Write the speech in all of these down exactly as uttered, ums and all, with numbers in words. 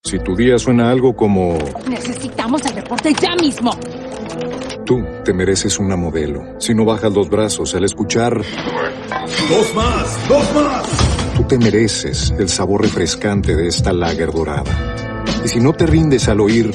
Si tu día suena algo como... Necesitamos el reporte ya mismo. Tú te mereces una modelo. Si no bajas los brazos al escuchar... ¡Dos más! ¡Dos más! Tú te mereces el sabor refrescante de esta lager dorada. Y si no te rindes al oír...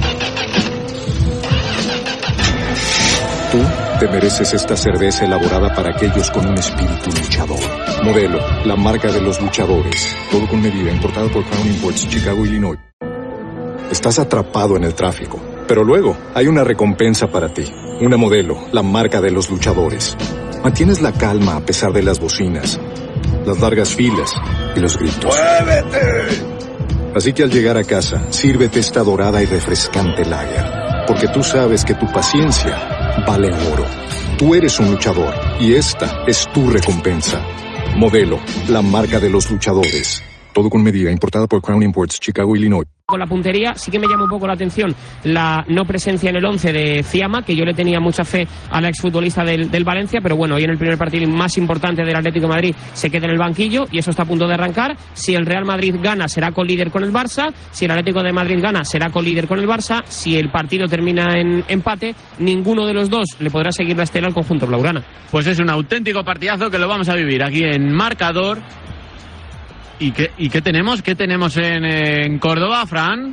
Tú te mereces esta cerveza elaborada para aquellos con un espíritu luchador. Modelo, la marca de los luchadores. Todo con medida, importado por Crown Imports, Chicago, Illinois. Estás atrapado en el tráfico, pero luego hay una recompensa para ti. Una Modelo, la marca de los luchadores. Mantienes la calma a pesar de las bocinas, las largas filas y los gritos. ¡Muévete! Así que al llegar a casa, sírvete esta dorada y refrescante lager. Porque tú sabes que tu paciencia vale oro. Tú eres un luchador y esta es tu recompensa. Modelo, la marca de los luchadores. Todo con medida, importada por Crown Imports, Chicago, Illinois. Con la puntería sí que me llama un poco la atención la no presencia en el once de Fiamma, que yo le tenía mucha fe a la exfutbolista del, del Valencia, pero bueno, hoy en el primer partido más importante del Atlético de Madrid se queda en el banquillo y eso está a punto de arrancar. Si el Real Madrid gana será colíder con el Barça, si el Atlético de Madrid gana será colíder con el Barça, si el partido termina en empate, ninguno de los dos le podrá seguir la estela al conjunto blaugrana. Pues es un auténtico partidazo que lo vamos a vivir aquí en Marcador. ¿Y qué, y qué tenemos? ¿Qué tenemos en, en Córdoba, Fran?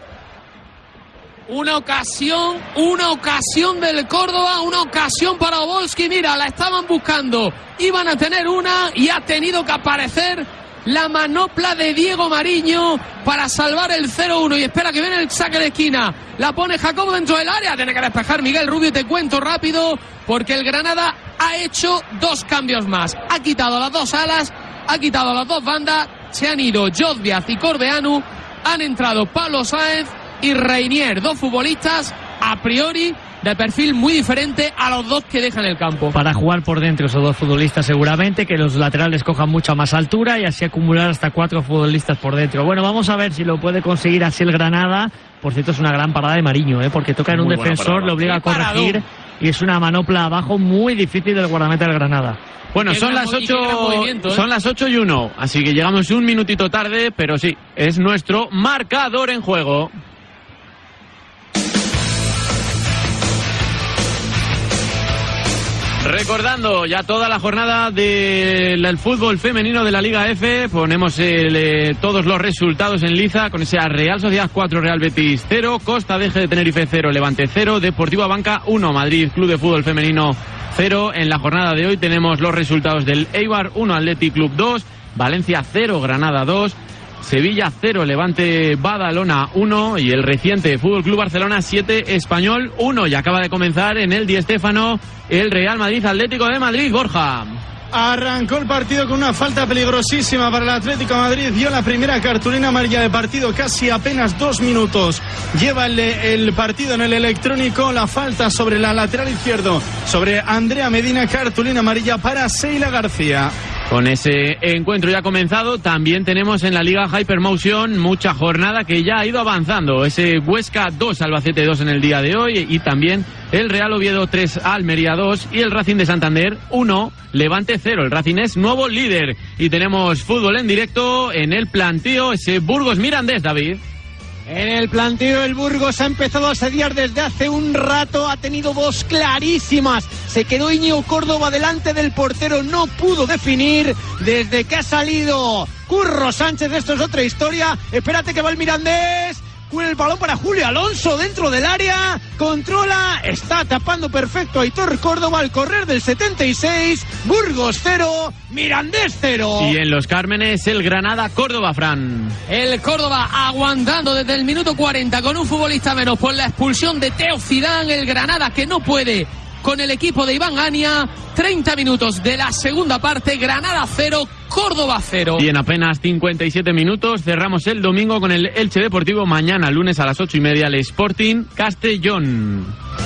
Una ocasión, una ocasión del Córdoba, una ocasión para Obolski. Mira, la estaban buscando. Iban a tener una y ha tenido que aparecer la manopla de Diego Mariño para salvar el cero uno. Y espera que viene el saque de esquina. La pone Jacobo dentro del área. Tiene que despejar Miguel Rubio. Te cuento rápido porque el Granada ha hecho dos cambios más. Ha quitado las dos alas. Ha quitado las dos bandas, se han ido Jodviaz y Corbeanu, han entrado Pablo Sáenz y Reinier, dos futbolistas a priori de perfil muy diferente a los dos que dejan el campo. Para jugar por dentro esos dos futbolistas seguramente, que los laterales cojan mucha más altura y así acumular hasta cuatro futbolistas por dentro. Bueno, vamos a ver si lo puede conseguir así el Granada. Por cierto, es una gran parada de Mariño, ¿eh? Porque toca en un defensor, le obliga a corregir y es una manopla abajo muy difícil del guardameta del Granada. Bueno, son las ocho, ¿eh? Son las ocho y uno, así que llegamos un minutito tarde, pero sí, es nuestro marcador en juego. Recordando ya toda la jornada del fútbol femenino de la Liga F, ponemos el, eh, todos los resultados en liza con esa Real Sociedad cuatro, Real Betis cero, Costa Deje de Tenerife cero, Levante cero, Deportivo Abanca uno, Madrid Club de Fútbol Femenino cero. En la jornada de hoy tenemos los resultados del Eibar uno, Athletic Club dos, Valencia cero, Granada dos, Sevilla cero, Levante Badalona uno y el reciente Fútbol Club Barcelona siete, Español uno. Y acaba de comenzar en el Di Stéfano el Real Madrid Atlético de Madrid, Borja. Arrancó el partido con una falta peligrosísima para el Atlético de Madrid. Dio la primera cartulina amarilla de partido casi apenas dos minutos. Lleva el, el partido en el electrónico. La falta sobre la lateral izquierdo, sobre Andrea Medina. Cartulina amarilla para Seila García. Con ese encuentro ya comenzado, también tenemos en la Liga Hypermotion mucha jornada que ya ha ido avanzando. Ese Huesca dos, Albacete dos en el día de hoy y también el Real Oviedo tres, Almería dos y el Racing de Santander uno, Levante cero. El Racing es nuevo líder y tenemos fútbol en directo en el plantío, ese Burgos Mirandés, David. En el planteo el Burgos ha empezado a asediar desde hace un rato, ha tenido dos clarísimas, se quedó Íñigo Córdoba delante del portero, no pudo definir, desde que ha salido Curro Sánchez, esto es otra historia, espérate que va el Mirandés, con el balón para Julio Alonso dentro del área, controla, está tapando perfecto a Aitor Córdoba al correr del setenta y seis, Burgos cero, Mirandés cero. Y en Los Cármenes el Granada Córdoba, Fran. El Córdoba aguantando desde el minuto cuarenta con un futbolista menos por la expulsión de Teo Zidane, el Granada que no puede con el equipo de Iván Ania. Treinta minutos de la segunda parte, Granada cero, Córdoba cero. Y en apenas cincuenta y siete minutos cerramos el domingo con el Elche Deportivo. Mañana lunes a las ocho y media el Sporting Castellón.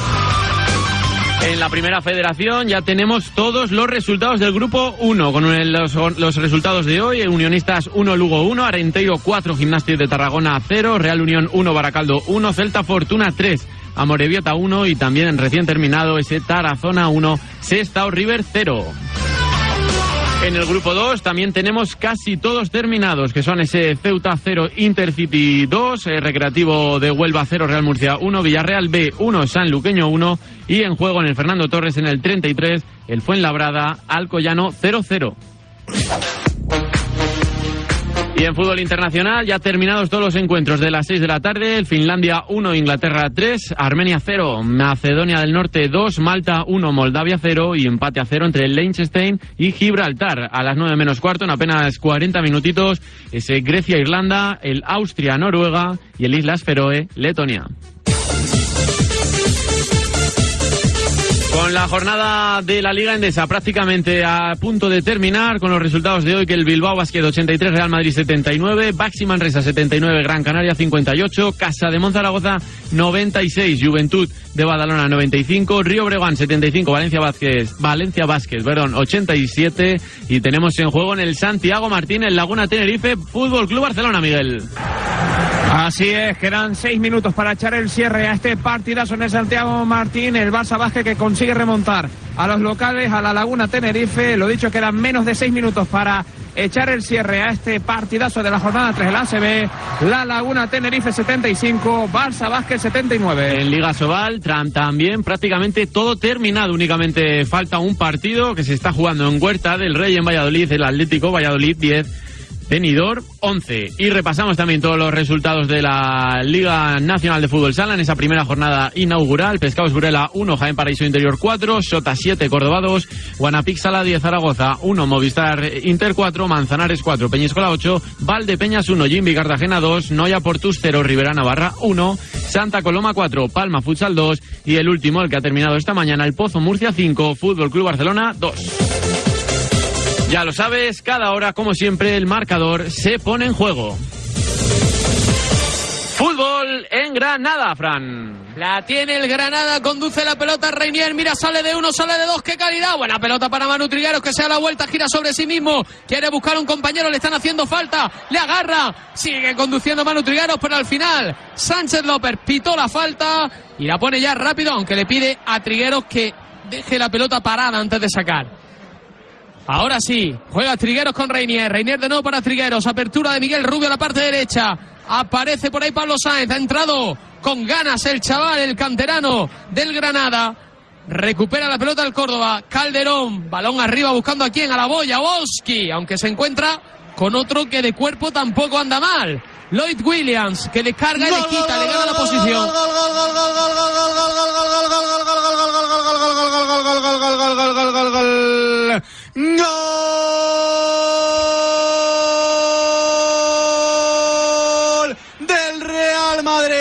En la primera federación ya tenemos todos los resultados del grupo uno, con los, los resultados de hoy: Unionistas uno, Lugo uno, Arenteiro cuatro, Gimnástica de Tarragona cero, Real Unión uno, Baracaldo uno, Celta Fortuna tres, Amorebieta uno y también recién terminado ese Tarazona uno, Sestao River cero. En el grupo dos también tenemos casi todos terminados, que son ese Ceuta cero, Intercity dos, eh, Recreativo de Huelva cero, Real Murcia uno, Villarreal B uno, Sanluqueño uno, y en juego en el Fernando Torres en el treinta y tres, el Fuenlabrada, Alcoyano cero cero. Y en fútbol internacional, ya terminados todos los encuentros de las seis de la tarde, el Finlandia uno, Inglaterra tres, Armenia cero, Macedonia del Norte dos, Malta uno, Moldavia cero, y empate a cero entre Liechtenstein y Gibraltar. A las nueve menos cuarto, en apenas cuarenta minutitos, ese Grecia-Irlanda, el Austria-Noruega y el Islas Feroe, Letonia. Con la jornada de la Liga Endesa prácticamente a punto de terminar, con los resultados de hoy, que el Bilbao Basket ochenta y tres, Real Madrid setenta y nueve, Baxi Manresa setenta y nueve, Gran Canaria cincuenta y ocho, Casa de Monzaragoza noventa y seis, Juventud de Badalona noventa y cinco, Río Breogán setenta y cinco, Valencia Vázquez, Valencia Vázquez, perdón, ochenta y siete, y tenemos en juego en el Santiago Martín, el Laguna Tenerife, Fútbol Club Barcelona, Miguel. Así es, quedan seis minutos para echar el cierre a este partidazo en el Santiago Martín. El Barça Vázquez que consigue remontar a los locales, a la Laguna Tenerife. Lo dicho, quedan menos de seis minutos para echar el cierre a este partidazo de la jornada tres de la A C B. La Laguna Tenerife setenta y cinco, Barça Vázquez setenta y nueve. En Liga Sobal también prácticamente todo terminado. Únicamente falta un partido que se está jugando en Huerta del Rey, en Valladolid. El Atlético Valladolid diez, Benidorm once. Y repasamos también todos los resultados de la Liga Nacional de Fútbol Sala en esa primera jornada inaugural. Pescados Burela uno, Jaén Paraíso Interior cuatro, Sota siete, Córdoba dos, Guanapic Sala diez, Zaragoza uno, Movistar Inter cuatro, Manzanares cuatro, Peñíscola ocho, Valdepeñas uno, Jimbi Cartagena dos, Noia Portus cero, Rivera Navarra uno, Santa Coloma cuatro, Palma Futsal dos, y el último, el que ha terminado esta mañana, el Pozo Murcia cinco, Fútbol Club Barcelona dos. Ya lo sabes, cada hora, como siempre, el marcador se pone en juego. Fútbol en Granada, Fran. La tiene el Granada, conduce la pelota Reinier, mira, sale de uno, sale de dos, qué calidad. Buena pelota para Manu Trigueros, que se da la vuelta, gira sobre sí mismo, quiere buscar un compañero, le están haciendo falta, le agarra, sigue conduciendo Manu Trigueros, pero al final Sánchez López pitó la falta y la pone ya rápido, aunque le pide a Trigueros que deje la pelota parada antes de sacar. Ahora sí, juega Trigueros con Reinier, Reinier de nuevo para Trigueros, apertura de Miguel Rubio a la parte derecha, aparece por ahí Pablo Sáenz, ha entrado con ganas el chaval, el canterano del Granada, recupera la pelota el Córdoba, Calderón, balón arriba buscando a quién, a la boya, Wolski, aunque se encuentra con otro que de cuerpo tampoco anda mal, Lloyd Williams, que le carga y le quita, le gana la posición. ¡Gol del Real Madrid!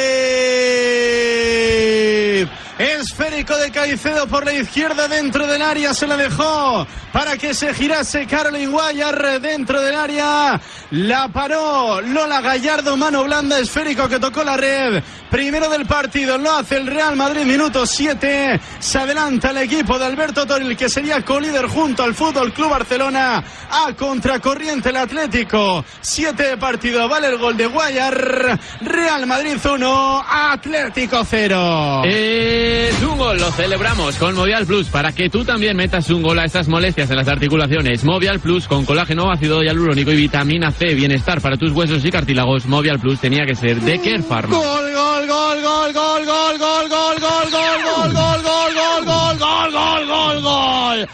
Esférico de Caicedo por la izquierda dentro del área, se la dejó para que se girase Caroline Guayar dentro del área, la paró Lola Gallardo, mano blanda, esférico que tocó la red, primero del partido, lo hace el Real Madrid, minuto siete, se adelanta el equipo de Alberto Toril, que sería colíder junto al Fútbol Club Barcelona, a contracorriente el Atlético, siete de partido, vale el gol de Guayar, Real Madrid uno, Atlético cero. Es un gol, lo celebramos con Movial Plus, para que tú también metas un gol a estas molestias en las articulaciones. Movial Plus con colágeno, ácido hialurónico y vitamina C, bienestar para tus huesos y cartílagos. Movial Plus tenía que ser de Care Pharma. Gol, gol, gol, gol, gol, gol, gol, gol, gol, gol, gol, gol, gol, gol, gol, gol, gol, gol, gol.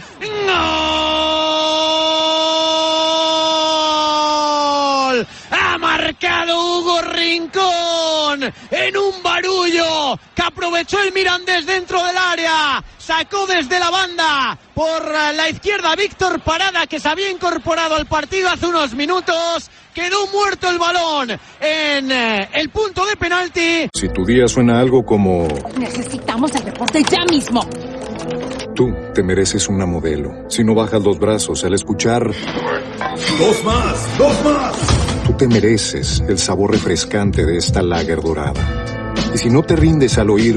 ¡Gol! Ha marcado Hugo Rincón en un barullo que aprovechó el Mirandés dentro del área, sacó desde la banda por la izquierda Víctor Parada, que se había incorporado al partido hace unos minutos, quedó muerto el balón en el punto de penalti. Si tu día suena algo como... Necesitamos el reporte ya mismo. Tú te mereces una modelo. Si no bajas los brazos al escuchar... ¡Dos más! ¡Dos más! Tú te mereces el sabor refrescante de esta lager dorada. Y si no te rindes al oír...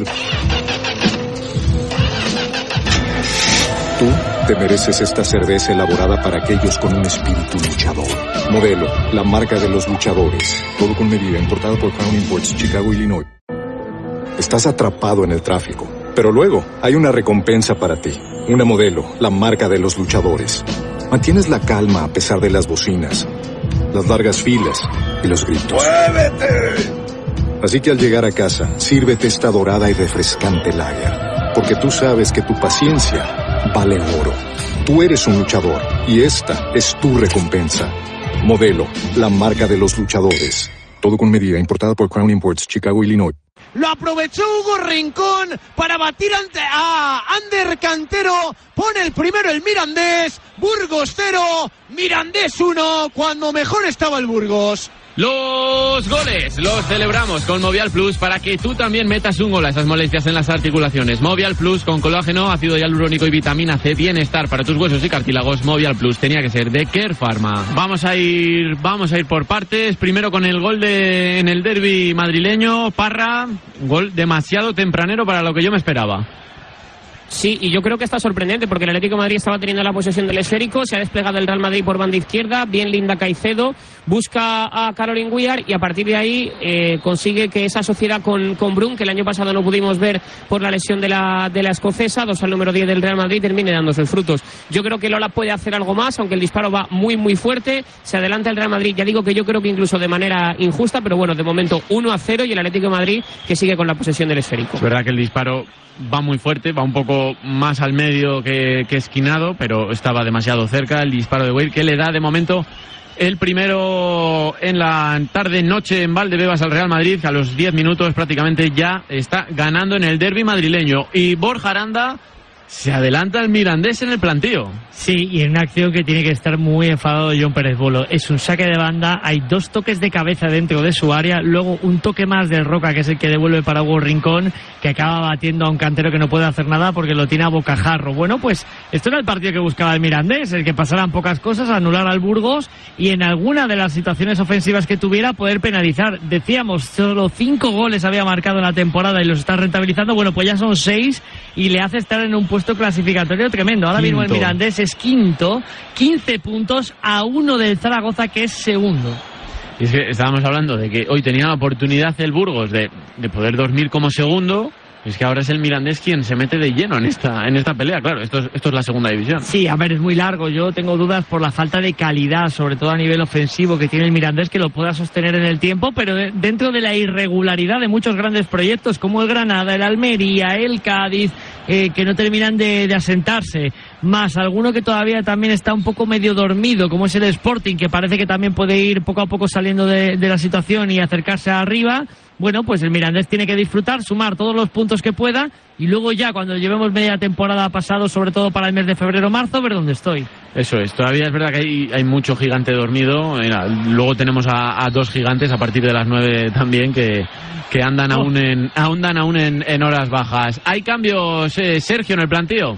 Tú te mereces esta cerveza elaborada para aquellos con un espíritu luchador. Modelo, la marca de los luchadores. Todo con medida, importado por Crown Imports, Chicago, Illinois. Estás atrapado en el tráfico, pero luego hay una recompensa para ti. Una Modelo, la marca de los luchadores. Mantienes la calma a pesar de las bocinas, las largas filas y los gritos. ¡Muévete! Así que al llegar a casa, sírvete esta dorada y refrescante lager, porque tú sabes que tu paciencia vale oro. Tú eres un luchador y esta es tu recompensa. Modelo, la marca de los luchadores. Todo con medida, importada por Crown Imports, Chicago, Illinois. Lo aprovechó Hugo Rincón para batir ante a Ander Cantero. Pone el primero el Mirandés. Burgos cero, Mirandés uno, cuando mejor estaba el Burgos. Los goles los celebramos con Movial Plus para que tú también metas un gol a esas molestias en las articulaciones. Movial Plus con colágeno, ácido hialurónico y vitamina C. Bienestar para tus huesos y cartílagos. Movial Plus tenía que ser de Care Pharma. Vamos a ir, vamos a ir por partes. Primero con el gol de en el derbi madrileño. Parra, gol demasiado tempranero para lo que yo me esperaba. Sí, y yo creo que está sorprendente porque el Atlético de Madrid estaba teniendo la posesión del esférico, se ha desplegado el Real Madrid por banda izquierda, bien Linda Caicedo, busca a Caroline Weir y a partir de ahí eh, consigue que esa sociedad con, con Brun, que el año pasado no pudimos ver por la lesión de la, de la escocesa, dos al número diez del Real Madrid, termine dando sus frutos. Yo creo que Lola puede hacer algo más, aunque el disparo va muy muy fuerte, se adelanta el Real Madrid, ya digo que yo creo que incluso de manera injusta, pero bueno, de momento uno a cero y el Atlético de Madrid que sigue con la posesión del esférico. Es verdad que el disparo va muy fuerte, va un poco más al medio que, que esquinado, pero estaba demasiado cerca el disparo de Weir, que le da de momento el primero en la tarde-noche en Valdebebas al Real Madrid, que a los diez minutos prácticamente ya está ganando en el derbi madrileño. Y Borja Aranda se adelanta el Mirandés en el plantío. Sí, y en una acción que tiene que estar muy enfadado John Pérez Bolo. Es un saque de banda, hay dos toques de cabeza dentro de su área, luego un toque más del Roca, que es el que devuelve para Hugo Rincón, que acaba batiendo a un Cantero que no puede hacer nada porque lo tiene a bocajarro. Bueno, pues esto era el partido que buscaba el Mirandés, el que pasaran pocas cosas, anular al Burgos y en alguna de las situaciones ofensivas que tuviera poder penalizar. Decíamos, solo cinco goles había marcado en la temporada y los está rentabilizando. Bueno, pues ya son seis y le hace estar en un puesto clasificatorio tremendo. Ahora Quinto. mismo el Mirandés es quinto, quince puntos a uno del Zaragoza, que es segundo. Y es que estábamos hablando de que hoy tenía la oportunidad el Burgos de, de poder dormir como segundo. Es que ahora es el Mirandés quien se mete de lleno en esta en esta pelea. Claro, esto es, esto es la segunda división. Sí, a ver, es muy largo. Yo tengo dudas por la falta de calidad, sobre todo a nivel ofensivo, que tiene el Mirandés, que lo pueda sostener en el tiempo, pero de, dentro de la irregularidad de muchos grandes proyectos como el Granada, el Almería, el Cádiz, eh, que no terminan de, de asentarse. Más alguno que todavía también está un poco medio dormido, como es el Sporting, que parece que también puede ir poco a poco saliendo de, de la situación y acercarse arriba. Bueno, pues el Mirandés tiene que disfrutar, sumar todos los puntos que pueda y luego ya cuando llevemos media temporada pasado, sobre todo para el mes de febrero-marzo, ver dónde estoy. Eso es, todavía es verdad que hay, hay mucho gigante dormido. Mira, luego tenemos a, a dos gigantes a partir de las nueve también que, que andan oh. aún en andan aún en, en horas bajas. ¿Hay cambios, eh, Sergio, en el plantío?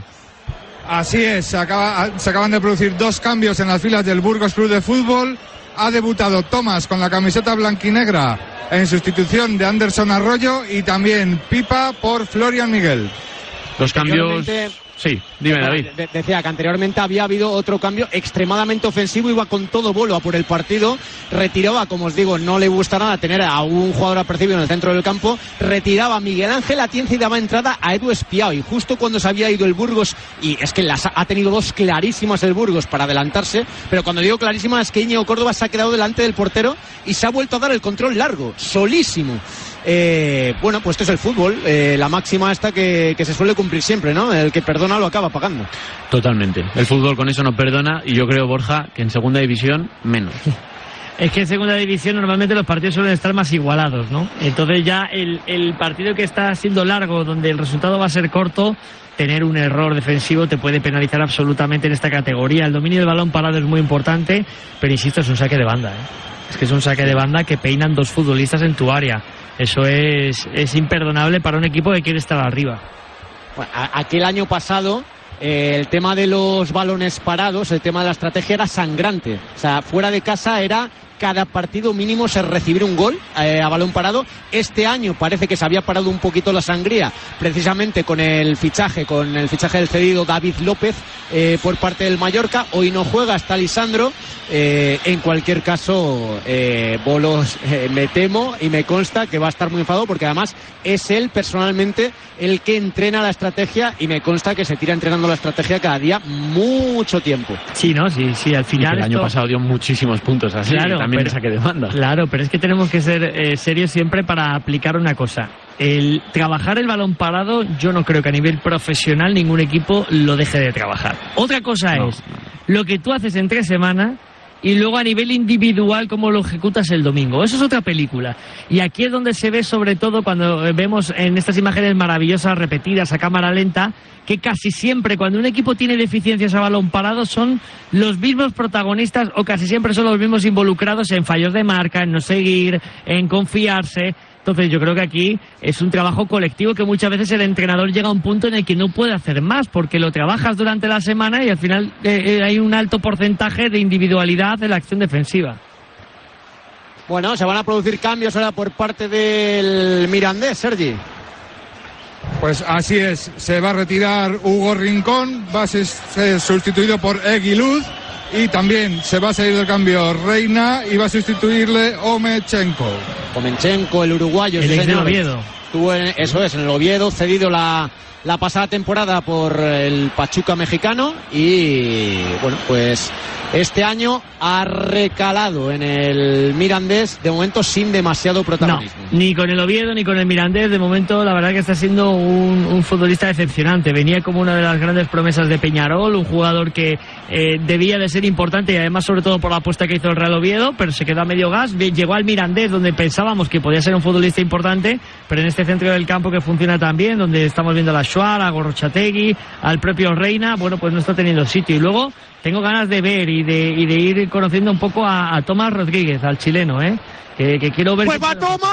Así es, se, acaba, se acaban de producir dos cambios en las filas del Burgos Club de Fútbol. Ha debutado Tomás con la camiseta blanquinegra en sustitución de Anderson Arroyo y también Pipa por Florian Miguel. Los cambios... Sí, dime, David. De- decía que anteriormente había habido otro cambio extremadamente ofensivo, iba con todo bolo a por el partido, retiraba, como os digo, no le gusta nada tener a un jugador apercibido en el centro del campo, retiraba a Miguel Ángel Atienza y daba entrada a Edu Espiao, y justo cuando se había ido el Burgos, y es que las ha, ha tenido dos clarísimas el Burgos para adelantarse, pero cuando digo clarísimas es que Íñigo Córdoba se ha quedado delante del portero y se ha vuelto a dar el control largo, solísimo. Eh, bueno, pues esto es el fútbol, eh, la máxima esta que, que se suele cumplir siempre, ¿no? El que perdona lo acaba pagando. Totalmente. El fútbol con eso no perdona y yo creo, Borja, que en segunda división menos. Es que en segunda división normalmente los partidos suelen estar más igualados, ¿no? Entonces ya el, el partido que está siendo largo, donde el resultado va a ser corto, tener un error defensivo te puede penalizar absolutamente en esta categoría. El dominio del balón parado es muy importante, pero insisto, es un saque de banda, ¿eh? Es que es un saque de banda que peinan dos futbolistas en tu área. Eso es, es imperdonable para un equipo que quiere estar arriba. Bueno, a, aquel año pasado eh, el tema de los balones parados, el tema de la estrategia era sangrante. O sea, fuera de casa era cada partido mínimo se recibir un gol eh, a balón parado. Este año parece que se había parado un poquito la sangría, precisamente con el fichaje, con el fichaje del cedido David López eh, por parte del Mallorca. Hoy no juega, está Lisandro. Eh, en cualquier caso, eh, Bolos, eh, me temo y me consta que va a estar muy enfadado, porque además es él personalmente el que entrena la estrategia, y me consta que se tira entrenando la estrategia cada día mucho tiempo. Sí, ¿no? Sí, sí, al final. El esto... año pasado dio muchísimos puntos así, claro, también pero, saque de banda. Claro, pero es que tenemos que ser eh, serios siempre para aplicar una cosa. El trabajar el balón parado, yo no creo que a nivel profesional ningún equipo lo deje de trabajar. Otra cosa no, es no. lo que tú haces en tres semanas y luego a nivel individual cómo lo ejecutas el domingo. Eso es otra película. Y aquí es donde se ve, sobre todo cuando vemos en estas imágenes maravillosas repetidas a cámara lenta, que casi siempre cuando un equipo tiene deficiencias a balón parado son los mismos protagonistas, o casi siempre son los mismos involucrados en fallos de marca, en no seguir, en confiarse. Entonces yo creo que aquí es un trabajo colectivo, que muchas veces el entrenador llega a un punto en el que no puede hacer más, porque lo trabajas durante la semana y al final eh, hay un alto porcentaje de individualidad en la acción defensiva. Bueno, se van a producir cambios ahora por parte del Mirandés, Sergi. Pues así es, se va a retirar Hugo Rincón, va a ser sustituido por Eguiluz, y también se va a salir del cambio Reina y va a sustituirle Omechenko. Omechenko, el uruguayo, el sí, ex señor. de Oviedo. Estuvo en, eso es, en el Oviedo, cedido la, la pasada temporada por el Pachuca mexicano, y bueno, pues este año ha recalado en el Mirandés, de momento sin demasiado protagonismo. No, ni con el Oviedo ni con el Mirandés, de momento la verdad que está siendo un, un futbolista decepcionante. Venía como una de las grandes promesas de Peñarol, un jugador que eh, debía de ser importante, y además sobre todo por la apuesta que hizo el Real Oviedo, pero se quedó a medio gas. Llegó al Mirandés, donde pensábamos que podía ser un futbolista importante, pero en este centro del campo que funciona tan bien, donde estamos viendo a la Schwar, a Gorrochategui, al propio Reina, bueno, pues no está teniendo sitio. Y luego tengo ganas de ver y de, y de ir conociendo un poco a, a Tomás Rodríguez, al chileno, ¿eh? Que, que quiero ver... ¡Pues va Tomás!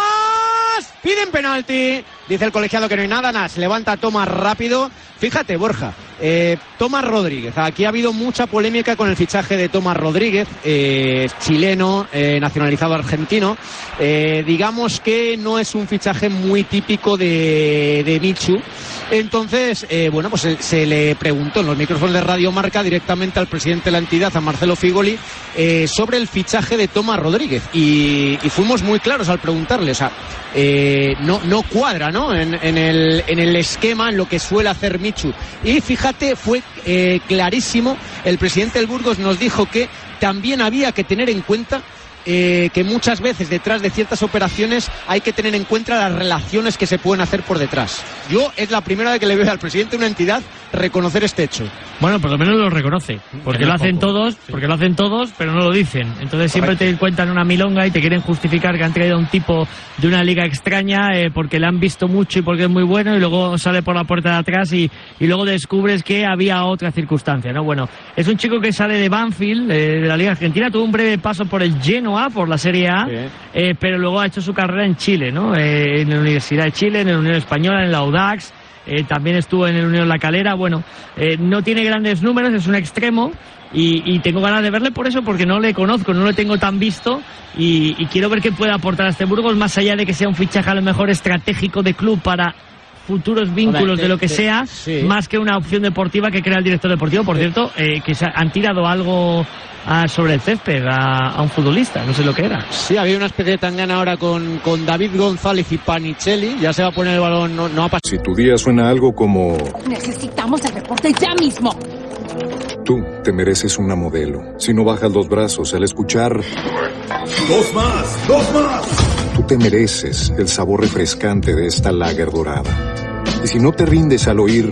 Piden penalti. Dice el colegiado que no hay nada, nada. Se levanta Tomás rápido. Fíjate, Borja, eh, Tomás Rodríguez. Aquí ha habido mucha polémica con el fichaje de Tomás Rodríguez, eh, chileno, eh, nacionalizado argentino. Eh, digamos que no es un fichaje muy típico de, de Michu. Entonces, eh, bueno, pues se, se le preguntó en los micrófonos de Radio Marca directamente al presidente de la entidad, a Marcelo Figoli, eh, sobre el fichaje de Tomás Rodríguez. Y, y fuimos muy claros al preguntarle, o sea, eh, no, no cuadra, ¿no? En, en, el, en el esquema, en lo que suele hacer Michu. Y fíjate, fue eh, clarísimo. El presidente del Burgos nos dijo que también había que tener en cuenta Eh, que muchas veces detrás de ciertas operaciones hay que tener en cuenta las relaciones que se pueden hacer por detrás. Yo es la primera vez que le veo al presidente de una entidad reconocer este hecho. Bueno, por lo menos lo reconoce, porque lo hacen todos, porque lo hacen todos, pero no lo dicen. Entonces siempre te cuentan una milonga y te quieren justificar que han traído a un tipo de una liga extraña eh, porque le han visto mucho y porque es muy bueno, y luego sale por la puerta de atrás y, y luego descubres que había otra circunstancia, ¿no? Bueno, es un chico que sale de Banfield, eh, de la Liga Argentina, tuvo un breve paso por el Genoa, por la Serie A, sí. eh, pero luego ha hecho su carrera en Chile, ¿no? Eh, en la Universidad de Chile, en la Unión Española, en la Audax, eh, también estuvo en el Unión La Calera. Bueno, eh, no tiene grandes números, es un extremo, y, y tengo ganas de verle por eso, porque no le conozco, no lo tengo tan visto, y, y quiero ver qué puede aportar a este Burgos, más allá de que sea un fichaje a lo mejor estratégico de club para futuros vínculos de, de lo que de, sea, sí. más que una opción deportiva que crea el director deportivo. Por sí. cierto, eh, que se han tirado algo a, sobre el césped a, a un futbolista, no sé lo que era. Sí, había una especie de tangana ahora con, con David González y Panichelli. Ya se va a poner el balón, no, no ha pasado. Si tu día suena algo como... Necesitamos el reporte ya mismo. Tú te mereces una modelo. Si no bajas los brazos al escuchar... ¡Dos más! ¡Dos más! Tú te mereces el sabor refrescante de esta lager dorada. Y si no te rindes al oír...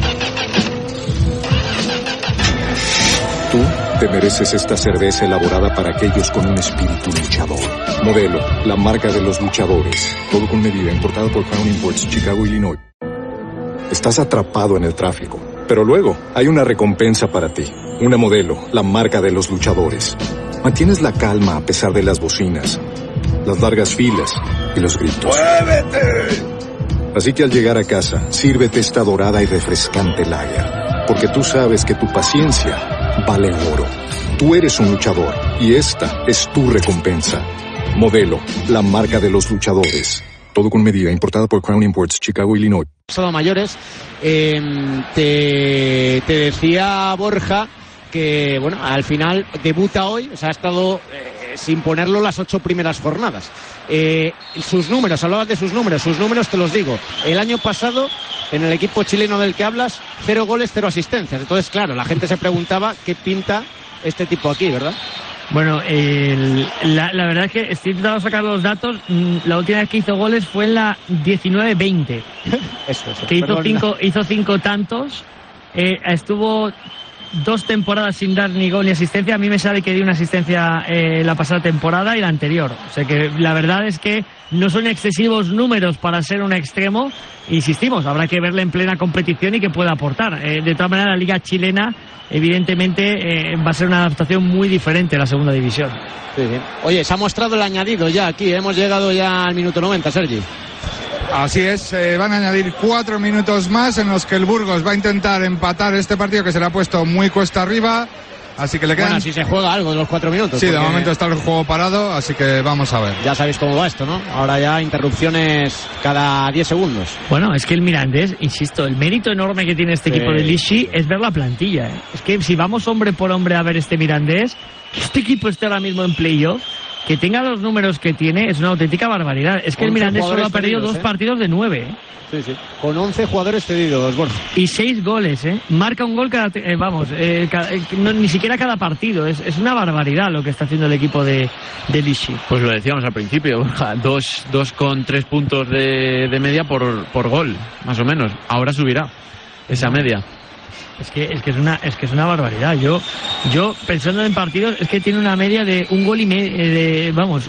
Tú te mereces esta cerveza elaborada para aquellos con un espíritu luchador. Modelo, la marca de los luchadores. Todo con medida, importado por Crown Imports, Chicago, Illinois. Estás atrapado en el tráfico, pero luego hay una recompensa para ti. Una Modelo, la marca de los luchadores. Mantienes la calma a pesar de las bocinas, las largas filas y los gritos. ¡Muévete! Así que al llegar a casa, sírvete esta dorada y refrescante lager, porque tú sabes que tu paciencia vale oro. Tú eres un luchador y esta es tu recompensa. Modelo, la marca de los luchadores. Todo con medida, importada por Crown Imports, Chicago, Illinois. Pasado mayores, eh, te, te decía Borja que, bueno, al final debuta hoy, o sea, ha estado eh, sin ponerlo las ocho primeras jornadas. Eh, sus números, hablabas de sus números, sus números te los digo. El año pasado, en el equipo chileno del que hablas, cero goles, cero asistencias. Entonces, claro, la gente se preguntaba qué pinta este tipo aquí, ¿verdad? Bueno, el, la, la verdad es que estoy intentando sacar los datos. La última vez que hizo goles fue en la diecinueve veinte. Eso, eso. Que hizo cinco, hizo cinco tantos. Eh, estuvo dos temporadas sin dar ni gol ni asistencia. A mí me sale que dio una asistencia eh, la pasada temporada y la anterior. O sea que la verdad es que no son excesivos números para ser un extremo. Insistimos, habrá que verle en plena competición y que pueda aportar. Eh, de todas maneras, la liga chilena evidentemente eh, va a ser una adaptación muy diferente a la segunda división. Sí, sí. Oye, se ha mostrado el añadido ya aquí. Hemos llegado ya al minuto noventa, Sergi. Así es, eh, van a añadir cuatro minutos más en los que el Burgos va a intentar empatar este partido que se le ha puesto muy cuesta arriba. Así que le quedan... Bueno, si se juega algo de los cuatro minutos. Sí, porque... de momento está el juego parado, así que vamos a ver. Ya sabéis cómo va esto, ¿no? Ahora ya interrupciones cada diez segundos. Bueno, es que el Mirandés, insisto, el mérito enorme que tiene este sí. equipo de Lishi es ver la plantilla. ¿eh? Es que si vamos hombre por hombre a ver este Mirandés, que este equipo esté ahora mismo en playoff, que tenga los números que tiene, es una auténtica barbaridad. Es que el Mirandés solo ha perdido dos ¿eh? partidos de nueve. ¿eh? Sí, sí. Con once jugadores cedidos, Borja. Y seis goles, ¿eh? Marca un gol cada... Eh, vamos, eh, cada, eh, no, ni siquiera cada partido. Es, es una barbaridad lo que está haciendo el equipo de, de Lishi. Pues lo decíamos al principio, Borja. Dos, dos con tres puntos de, de media por, por gol, más o menos. Ahora subirá esa media. Es que es que es una es que es una barbaridad. Yo yo pensando en partidos es que tiene una media de un gol y medio, de, vamos,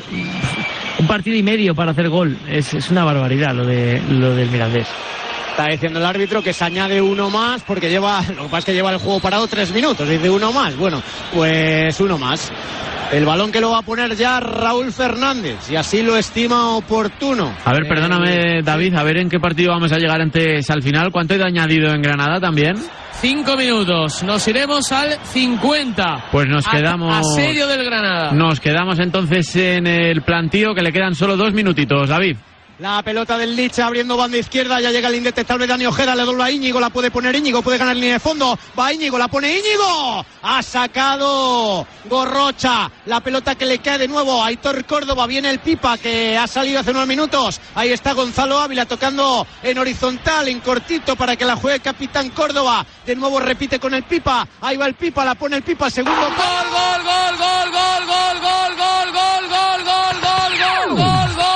un partido y medio para hacer gol. Es, es una barbaridad lo de lo del Mirandés. Está diciendo el árbitro que se añade uno más porque lleva, lo que pasa es que lleva el juego parado tres minutos. Dice uno más. Bueno, pues uno más. El balón que lo va a poner ya Raúl Fernández, y así lo estima oportuno. A ver, perdóname, David, a ver en qué partido vamos a llegar antes al final. ¿Cuánto he añadido en Granada también? Cinco minutos, nos iremos al cincuenta. Pues nos quedamos... Asedio del Granada. Nos quedamos entonces en el plantío, que le quedan solo dos minutitos, David. La pelota del Licha abriendo banda izquierda, ya llega el indetectable Dani Ojeda, le dobla a Íñigo, la puede poner Íñigo, puede ganar línea de fondo, va Íñigo, la pone Íñigo, ha sacado Gorrocha, la pelota que le cae de nuevo a Aitor Córdoba, viene el Pipa que ha salido hace unos minutos, ahí está Gonzalo Ávila tocando en horizontal, en cortito para que la juegue el capitán Córdoba, de nuevo repite con el Pipa, ahí va el Pipa, la pone el Pipa, segundo gol, gol, gol, gol, gol, gol, gol, gol, gol, gol, gol, gol, gol, gol, gol.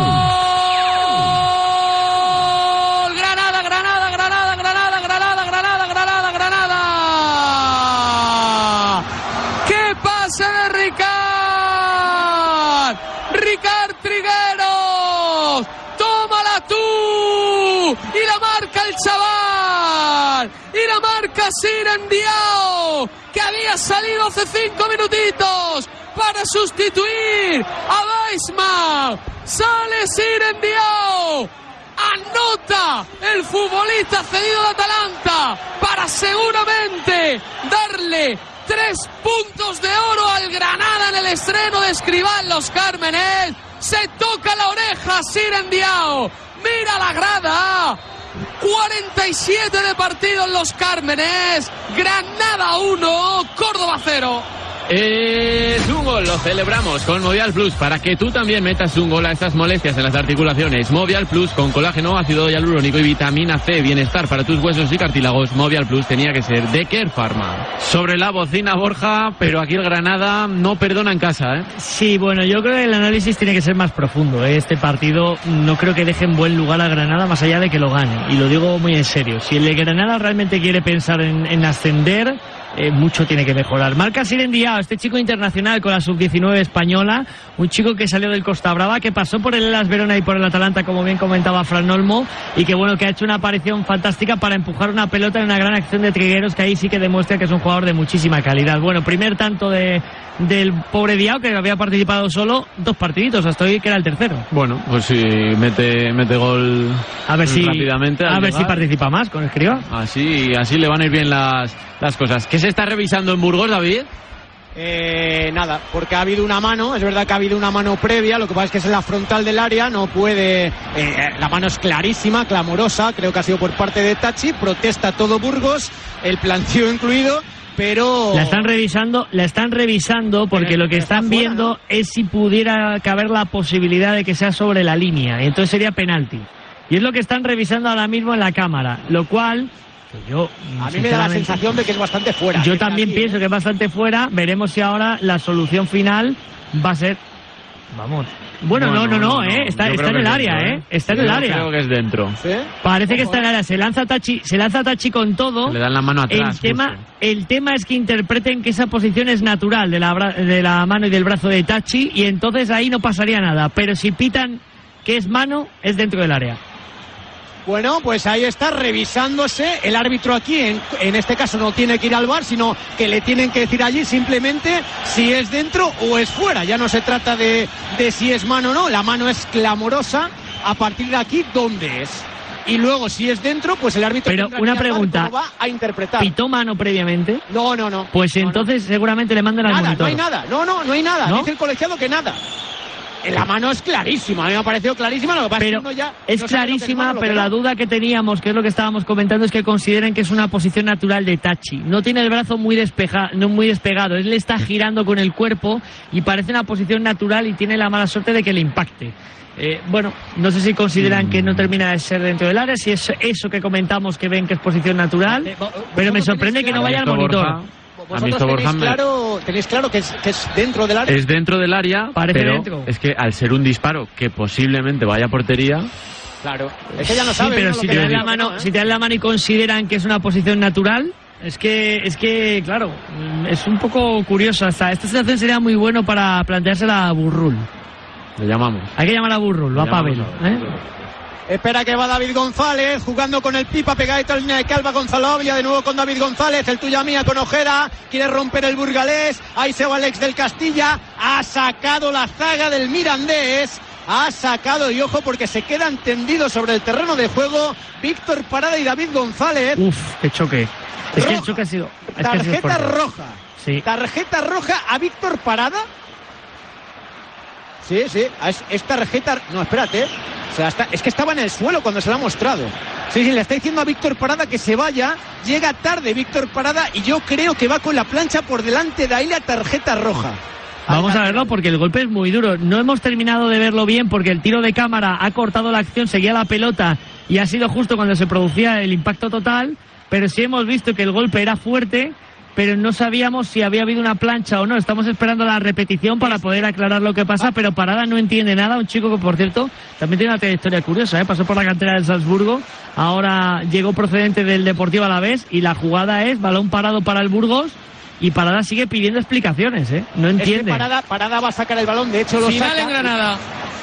Ricard Trigueros, tómala tú, y la marca el chaval, y la marca Siren Diao, que había salido hace cinco minutitos para sustituir a Weissman. Sale Siren Diao, anota el futbolista cedido de Atalanta para seguramente darle tres puntos de oro al Granada en el estreno de Escribá en Los Cármenes. Se toca la oreja Siren Diao. Mira la grada. cuarenta y siete de partido en Los Cármenes. Granada uno, Córdoba cero. Es un gol, lo celebramos con Movial Plus para que tú también metas un gol a estas molestias en las articulaciones. Movial Plus con colágeno, ácido hialurónico y vitamina C, bienestar para tus huesos y cartílagos. Movial Plus tenía que ser de Care Pharma. Sobre la bocina, Borja, pero aquí el Granada no perdona en casa, ¿eh? Sí, bueno, yo creo que el análisis tiene que ser más profundo, ¿eh? Este partido no creo que deje en buen lugar a Granada más allá de que lo gane, y lo digo muy en serio. Si el Granada realmente quiere pensar en, en ascender, Eh, mucho tiene que mejorar. Marca Siren Diao, este chico internacional con la sub diecinueve española, un chico que salió del Costa Brava, que pasó por el Hellas Verona y por el Atalanta, como bien comentaba Fran Olmo, y que bueno, que ha hecho una aparición fantástica para empujar una pelota en una gran acción de Trigueros, que ahí sí que demuestra que es un jugador de muchísima calidad. Bueno, primer tanto de del pobre Diao, que había participado solo dos partiditos, hasta hoy que era el tercero. Bueno, pues si mete mete gol a ver si, rápidamente. A ver llegar. si participa más con Escribá. Así, así le van a ir bien las, las cosas. ¿Qué se está revisando en Burgos, David? Eh, nada, porque ha habido una mano, es verdad que ha habido una mano previa, lo que pasa es que es en la frontal del área, no puede, eh, la mano es clarísima, clamorosa, creo que ha sido por parte de Tachi, protesta todo Burgos, el planteo incluido, pero... La están revisando, la están revisando porque pero, lo que están fuera, viendo ¿no? es si pudiera caber la posibilidad de que sea sobre la línea, y entonces sería penalti. Y es lo que están revisando ahora mismo en la cámara, lo cual... Yo, a mí me da la sensación de que es bastante fuera. Yo también aquí, pienso ¿eh? que es bastante fuera. Veremos si ahora la solución final va a ser... Vamos. Bueno, no, no, no, no, no ¿eh? Está, está en el área, dentro, ¿eh? Está en el área. Creo que es dentro. ¿Sí? Parece que está en el área. Se lanza Tachi, se lanza Tachi con todo. Se le dan la mano atrás. El tema, el tema es que interpreten que esa posición es natural de la, de la mano y del brazo de Tachi, y entonces ahí no pasaría nada. Pero si pitan que es mano, es dentro del área. Bueno, pues ahí está revisándose. El árbitro aquí, en, en este caso, no tiene que ir al V A R, sino que le tienen que decir allí simplemente si es dentro o es fuera. Ya no se trata de, de si es mano o no. La mano es clamorosa. A partir de aquí, ¿dónde es? Y luego, si es dentro, pues el árbitro... Pero una pregunta, va a interpretar. ¿Pitó mano previamente? No, no, no. Pues no, entonces no. seguramente le mandan al nada, monitor. No hay nada, no, no, no hay nada. ¿No? Dice el colegiado que nada. La mano es clarísima, a mí me ha parecido clarísima, lo que pasa pero es que uno ya es no clarísima, es pero no. la duda que teníamos, que es lo que estábamos comentando, es que consideren que es una posición natural de Tachi. No tiene el brazo muy despeja, no muy despegado, él le está girando con el cuerpo y parece una posición natural y tiene la mala suerte de que le impacte. Eh, bueno, no sé si consideran mm. que no termina de ser dentro del área, si es eso que comentamos que ven que es posición natural, eh, pero me sorprende que no vaya al monitor. Borja. ¿Vosotros tenéis claro, tenéis claro que es, que es dentro del área? Es dentro del área, Parece pero dentro. Es que al ser un disparo que posiblemente vaya a portería... Claro, es que ya no sabe. Sí, pero si te, dan la mano, ¿eh? si te dan la mano y consideran que es una posición natural, es que, es que claro, es un poco curioso. Hasta esta situación sería muy bueno para planteársela a Burrul. Le llamamos. Hay que llamar a Burrul, va a Pavel. ¿eh? Espera que va David González, jugando con el Pipa, pegadito a la línea de Calva Gonzaloblia, de nuevo con David González, el tuya mía con Ojera, quiere romper el burgalés, ahí se va Alex del Castilla, ha sacado la zaga del Mirandés, ha sacado, y ojo porque se quedan tendidos sobre el terreno de juego, Víctor Parada y David González. Uf, qué choque. Es que el choque ha sido... Es tarjeta que ha sido roja. Sí. Tarjeta roja a Víctor Parada. Sí, sí, es, es tarjeta... No, espérate, o sea, está, es que estaba en el suelo cuando se la ha mostrado. Sí, sí, le está diciendo a Víctor Parada que se vaya, llega tarde Víctor Parada y yo creo que va con la plancha por delante de ahí la tarjeta roja. Vamos a verlo porque el golpe es muy duro. No hemos terminado de verlo bien porque el tiro de cámara ha cortado la acción, seguía la pelota y ha sido justo cuando se producía el impacto total, pero sí hemos visto que el golpe era fuerte, pero no sabíamos si había habido una plancha o no. Estamos esperando la repetición para poder aclarar lo que pasa, pero Parada no entiende nada. Un chico que, por cierto, también tiene una trayectoria curiosa, ¿eh? Pasó por la cantera del Salzburgo, ahora llegó procedente del Deportivo Alavés y la jugada es balón parado para el Burgos y Parada sigue pidiendo explicaciones, ¿eh? No entiende. Es que Parada, Parada va a sacar el balón, de hecho lo Final saca. en Granada.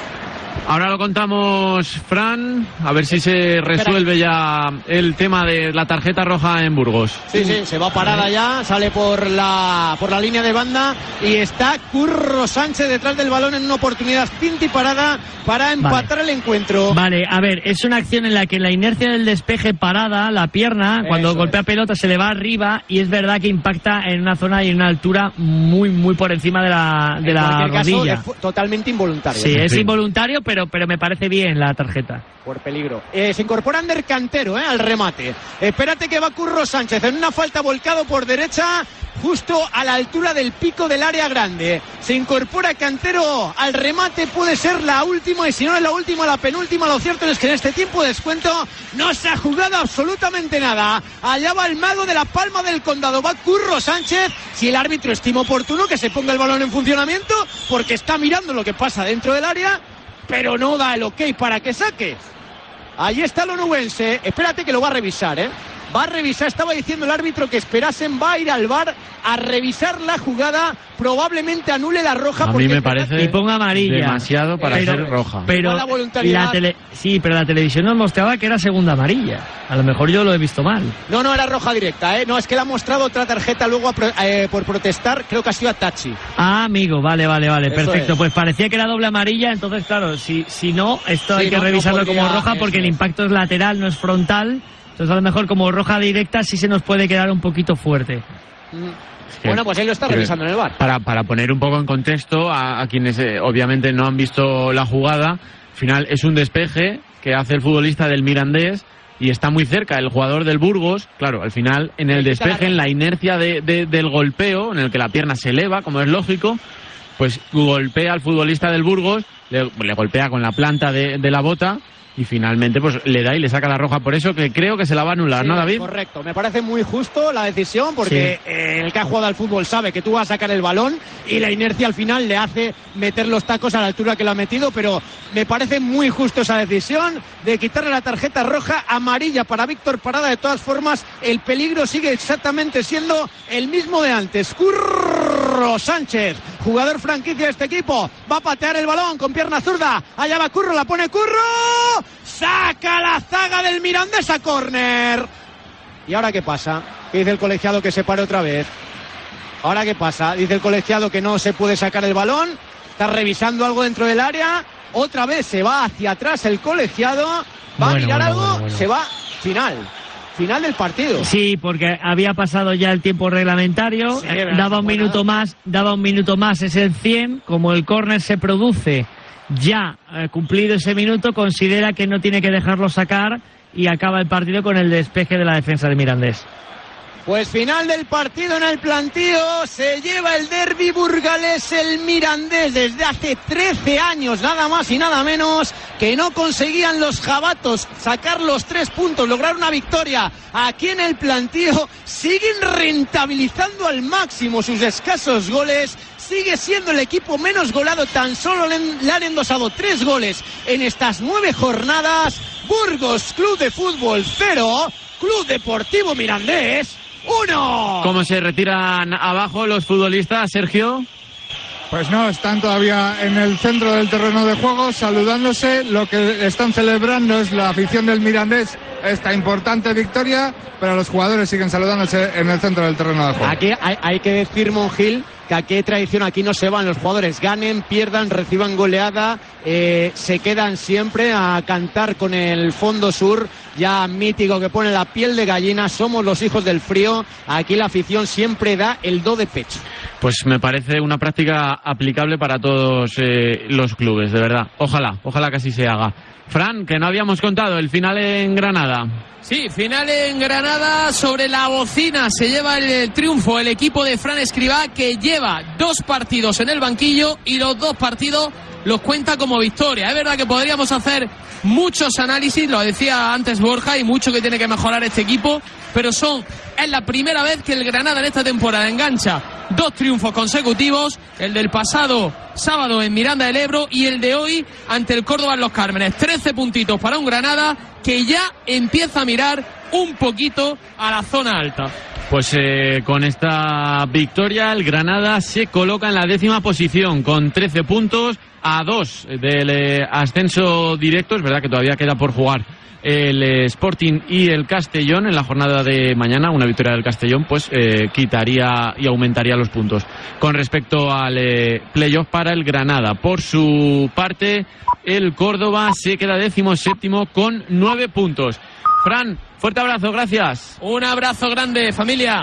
Ahora lo contamos, Fran, a ver si se resuelve ya el tema de la tarjeta roja en Burgos. Sí, sí, se va Parada ya, sale por la por la línea de banda y está Curro Sánchez detrás del balón en una oportunidad Cinti Parada para empatar vale. el encuentro. Vale, a ver, es una acción en la que la inercia del despeje Parada, la pierna, cuando Eso golpea es. pelota se le va arriba y es verdad que impacta en una zona y en una altura muy, muy por encima de la, de en la rodilla. Caso, es totalmente involuntario. Sí, es involuntario, pero Pero, pero me parece bien la tarjeta. Por peligro. Eh, se incorpora Ander Cantero eh, al remate. Espérate que va Curro Sánchez en una falta volcado por derecha, justo a la altura del pico del área grande. Se incorpora Cantero al remate, puede ser la última y si no es la última, la penúltima. Lo cierto es que en este tiempo de descuento no se ha jugado absolutamente nada. Allá va el mago de la Palma del Condado, va Curro Sánchez. Si el árbitro estima oportuno que se ponga el balón en funcionamiento, porque está mirando lo que pasa dentro del área, pero no da el ok para que saque. Ahí está el onubense. Espérate que lo va a revisar, ¿eh? Va a revisar, estaba diciendo el árbitro que esperasen, va a ir al V A R a revisar la jugada, probablemente anule la roja. A porque mí me parece y ponga amarilla. demasiado para pero, ser roja. Pero la voluntariedad. la tele, sí, pero la televisión nos mostraba que era segunda amarilla. A lo mejor yo lo he visto mal. No, no, era roja directa, ¿eh? No, es que le ha mostrado otra tarjeta luego a pro, eh, por protestar, creo que ha sido a Tachi. Ah, amigo, vale, vale, vale, Eso perfecto. es. Pues parecía que era doble amarilla, entonces claro, si, si no, esto Sí, hay que no, revisarlo no podría, como roja porque el impacto es lateral, no es frontal. Entonces a lo mejor como roja directa sí se nos puede quedar un poquito fuerte. Sí. Bueno, pues él lo está revisando en el V A R. Para, para poner un poco en contexto a, a quienes eh, obviamente no han visto la jugada, al final es un despeje que hace el futbolista del Mirandés y está muy cerca el jugador del Burgos. Claro, al final en el despeje, en la inercia de, de, del golpeo, en el que la pierna se eleva, como es lógico, pues golpea al futbolista del Burgos, le, le golpea con la planta de, de la bota y finalmente pues le da y le saca la roja. Por eso que creo que se la va a anular, sí, ¿no, David? Correcto, me parece muy justo la decisión porque sí. eh, el que ha jugado al fútbol sabe que tú vas a sacar el balón y la inercia al final le hace meter los tacos a la altura que lo ha metido, pero me parece muy justo esa decisión de quitarle la tarjeta roja, amarilla para Víctor Parada. De todas formas, el peligro sigue exactamente siendo el mismo de antes. Curro Sánchez, jugador franquicia de este equipo, va a patear el balón con pierna zurda, allá va Curro, la pone Curro, saca la zaga del Mirandés a córner. ¿Y ahora qué pasa? ¿Qué dice el colegiado? Que se pare otra vez. ¿Ahora qué pasa? Dice el colegiado que no se puede sacar el balón, está revisando algo dentro del área, otra vez se va hacia atrás el colegiado, va bueno, a mirar bueno, algo, bueno, bueno. se va, final. Final del partido. Sí, porque había pasado ya el tiempo reglamentario, sí, daba un buena. minuto más, daba un minuto más, es el cien, como el córner se produce ya eh, cumplido ese minuto, considera que no tiene que dejarlo sacar y acaba el partido con el despeje de la defensa de Mirandés. Pues final del partido en el plantío, se lleva el derbi burgalés el Mirandés desde hace trece años, nada más y nada menos, que no conseguían los jabatos sacar los tres puntos, lograr una victoria aquí en el plantío. Siguen rentabilizando al máximo sus escasos goles, sigue siendo el equipo menos golado, tan solo le, le han endosado tres goles en estas nueve jornadas. Burgos Club de Fútbol cero, Club Deportivo Mirandés uno. ¿Cómo se retiran abajo los futbolistas, Sergio? Pues no, están todavía en el centro del terreno de juego saludándose. Lo que están celebrando es la afición del Mirandés esta importante victoria, pero los jugadores siguen saludándose en el centro del terreno de juego. Aquí hay, hay que decir, Monjil, que aquí hay tradición, aquí no se van los jugadores, ganen, pierdan, reciban goleada, eh, se quedan siempre a cantar con el fondo sur ya mítico que pone la piel de gallina. Somos los hijos del frío, aquí la afición siempre da el do de pecho. Pues me parece una práctica aplicable para todos eh, los clubes, de verdad. Ojalá, ojalá que así se haga. Fran, que no habíamos contado, el final en Granada. Sí, final en Granada, sobre la bocina se lleva el, el triunfo el equipo de Fran Escribá, que lleva dos partidos en el banquillo y los dos partidos los cuenta como victoria. Es verdad que podríamos hacer muchos análisis, lo decía antes Borja, y mucho que tiene que mejorar este equipo, pero son es la primera vez que el Granada en esta temporada engancha dos triunfos consecutivos, el del pasado sábado en Miranda del Ebro y el de hoy ante el Córdoba en Los Cármenes. trece puntitos para un Granada que ya empieza a mirar un poquito a la zona alta. Pues eh, con esta victoria el Granada se coloca en la décima posición con trece puntos, a dos del eh, ascenso directo. Es verdad que todavía queda por jugar el eh, Sporting y el Castellón en la jornada de mañana. Una victoria del Castellón pues eh, quitaría y aumentaría los puntos con respecto al eh, playoff para el Granada. Por su parte, el Córdoba se queda décimo séptimo con nueve puntos. Fran, fuerte abrazo, gracias. Un abrazo grande, familia.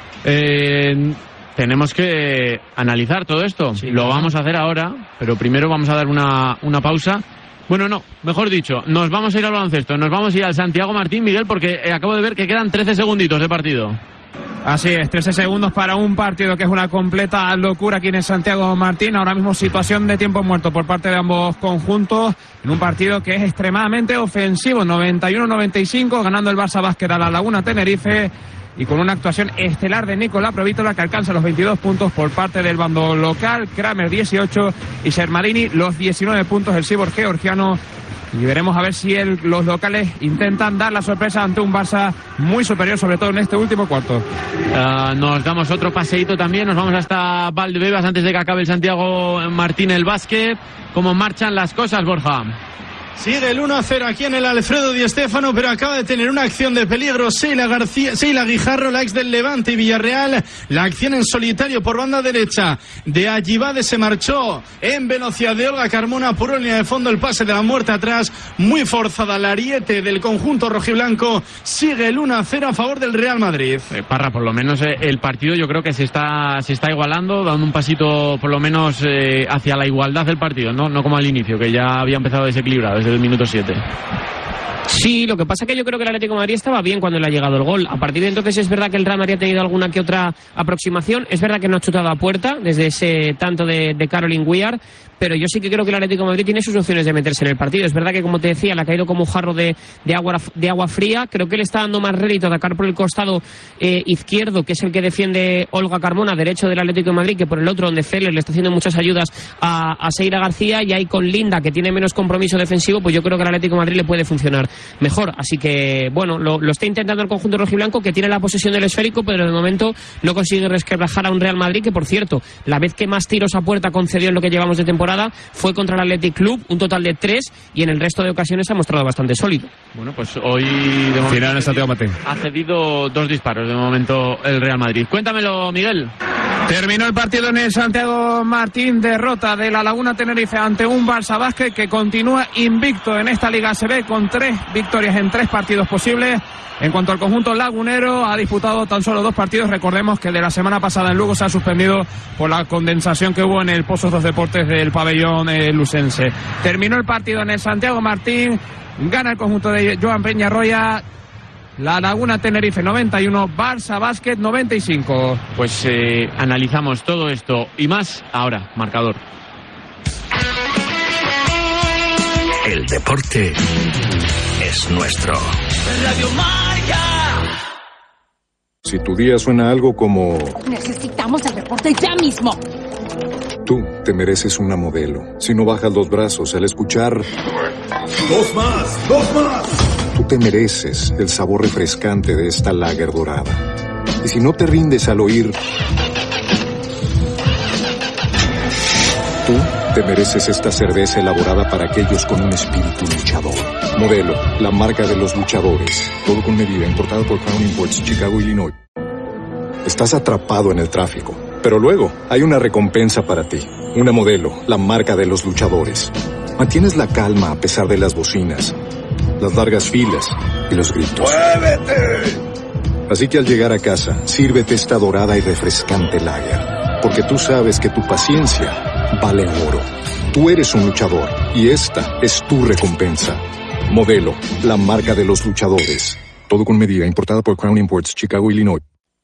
Eh, tenemos que analizar todo esto. Sí, lo claro. Vamos a hacer ahora, pero primero vamos a dar una, una pausa. Bueno, no, mejor dicho, nos vamos a ir al baloncesto, nos vamos a ir al Santiago Martín, Miguel, porque eh, acabo de ver que quedan trece segunditos de partido. Así es, trece segundos para un partido que es una completa locura aquí en el Santiago Martín. Ahora mismo situación de tiempo muerto por parte de ambos conjuntos en un partido que es extremadamente ofensivo. noventa y uno noventa y cinco, ganando el Barça Básquet a la Laguna Tenerife, y con una actuación estelar de Nicolás Provítola, que alcanza los veintidós puntos por parte del bando local. Kramer dieciocho y Sermarini los diecinueve puntos, el cibor georgiano. Y veremos a ver si el, los locales intentan dar la sorpresa ante un Barça muy superior, sobre todo en este último cuarto. Uh, nos damos otro paseíto también, nos vamos hasta Valdebebas antes de que acabe el Santiago Martín el básquet. ¿Cómo marchan las cosas, Borja? Sigue el uno a cero aquí en el Alfredo Di Stéfano, pero acaba de tener una acción de peligro Sheila García, Sheila Guijarro, la ex del Levante y Villarreal. La acción en solitario por banda derecha de Ayibade se marchó en velocidad de Olga Carmona, por en línea de fondo el pase de la muerte atrás, muy forzada la ariete del conjunto rojiblanco. Sigue el uno a cero a favor del Real Madrid. Eh, Parra, por lo menos eh, el partido yo creo que se está se está igualando, dando un pasito por lo menos eh, hacia la igualdad del partido, ¿no? No como al inicio, que ya había empezado desequilibrado desde el minuto siete. Sí, lo que pasa es que yo creo que el Atlético de Madrid estaba bien cuando le ha llegado el gol. A partir de entonces es verdad que el Real Madrid ha tenido alguna que otra aproximación. Es verdad que no ha chutado a puerta desde ese tanto de, de Caroline Weir, pero yo sí que creo que el Atlético de Madrid tiene sus opciones de meterse en el partido. Es verdad que, como te decía, le ha caído como un jarro de, de, agua, de agua fría. Creo que le está dando más rédito atacar por el costado eh, izquierdo, que es el que defiende Olga Carmona, derecho del Atlético de Madrid, que por el otro, donde Feller le está haciendo muchas ayudas a, a Sheila García, y ahí con Linda, que tiene menos compromiso defensivo, pues yo creo que al Atlético de Madrid le puede funcionar mejor. Así que, bueno, lo, lo está intentando el conjunto rojiblanco, que tiene la posesión del esférico, pero de momento no consigue resquebrajar a un Real Madrid que, por cierto, la vez que más tiros a puerta concedió en lo que llevamos de temporada fue contra el Athletic Club, un total de tres, y en el resto de ocasiones se ha mostrado bastante sólido. Bueno, pues hoy de momento final en Santiago Martín ha cedido dos disparos de momento el Real Madrid. Cuéntamelo, Miguel. Terminó el partido en el Santiago Martín, derrota de la Laguna Tenerife ante un Barça Basket que continúa invicto en esta Liga A C B con tres victorias en tres partidos posibles. En cuanto al conjunto lagunero, ha disputado tan solo dos partidos. Recordemos que el de la semana pasada en Lugo se ha suspendido por la condensación que hubo en el Pozos dos Deportes del pabellón eh, lucense. Terminó el partido en el Santiago Martín, gana el conjunto de Joan Peñarroya. La Laguna Tenerife noventa y uno, Barça Basket noventa y cinco. Pues eh, analizamos todo esto y más ahora, marcador. El deporte es nuestro. Radio Marca. Si tu día suena algo como... Necesitamos el reporte ya mismo. Tú te mereces una modelo. Si no bajas los brazos al escuchar... ¡Dos más! ¡Dos más! Tú te mereces el sabor refrescante de esta lager dorada. Y si no te rindes al oír... Tú te mereces esta cerveza elaborada para aquellos con un espíritu luchador. Modelo, la marca de los luchadores. Todo con medida, importada por Crown Imports, Chicago, Illinois. Estás atrapado en el tráfico, pero luego hay una recompensa para ti. Una Modelo, la marca de los luchadores. Mantienes la calma a pesar de las bocinas, las largas filas y los gritos. ¡Muévete! Así que al llegar a casa, sírvete esta dorada y refrescante lager, porque tú sabes que tu paciencia vale oro. Tú eres un luchador y esta es tu recompensa. Modelo, la marca de los luchadores. Todo con medida, importada por Crown Imports, Chicago, Illinois.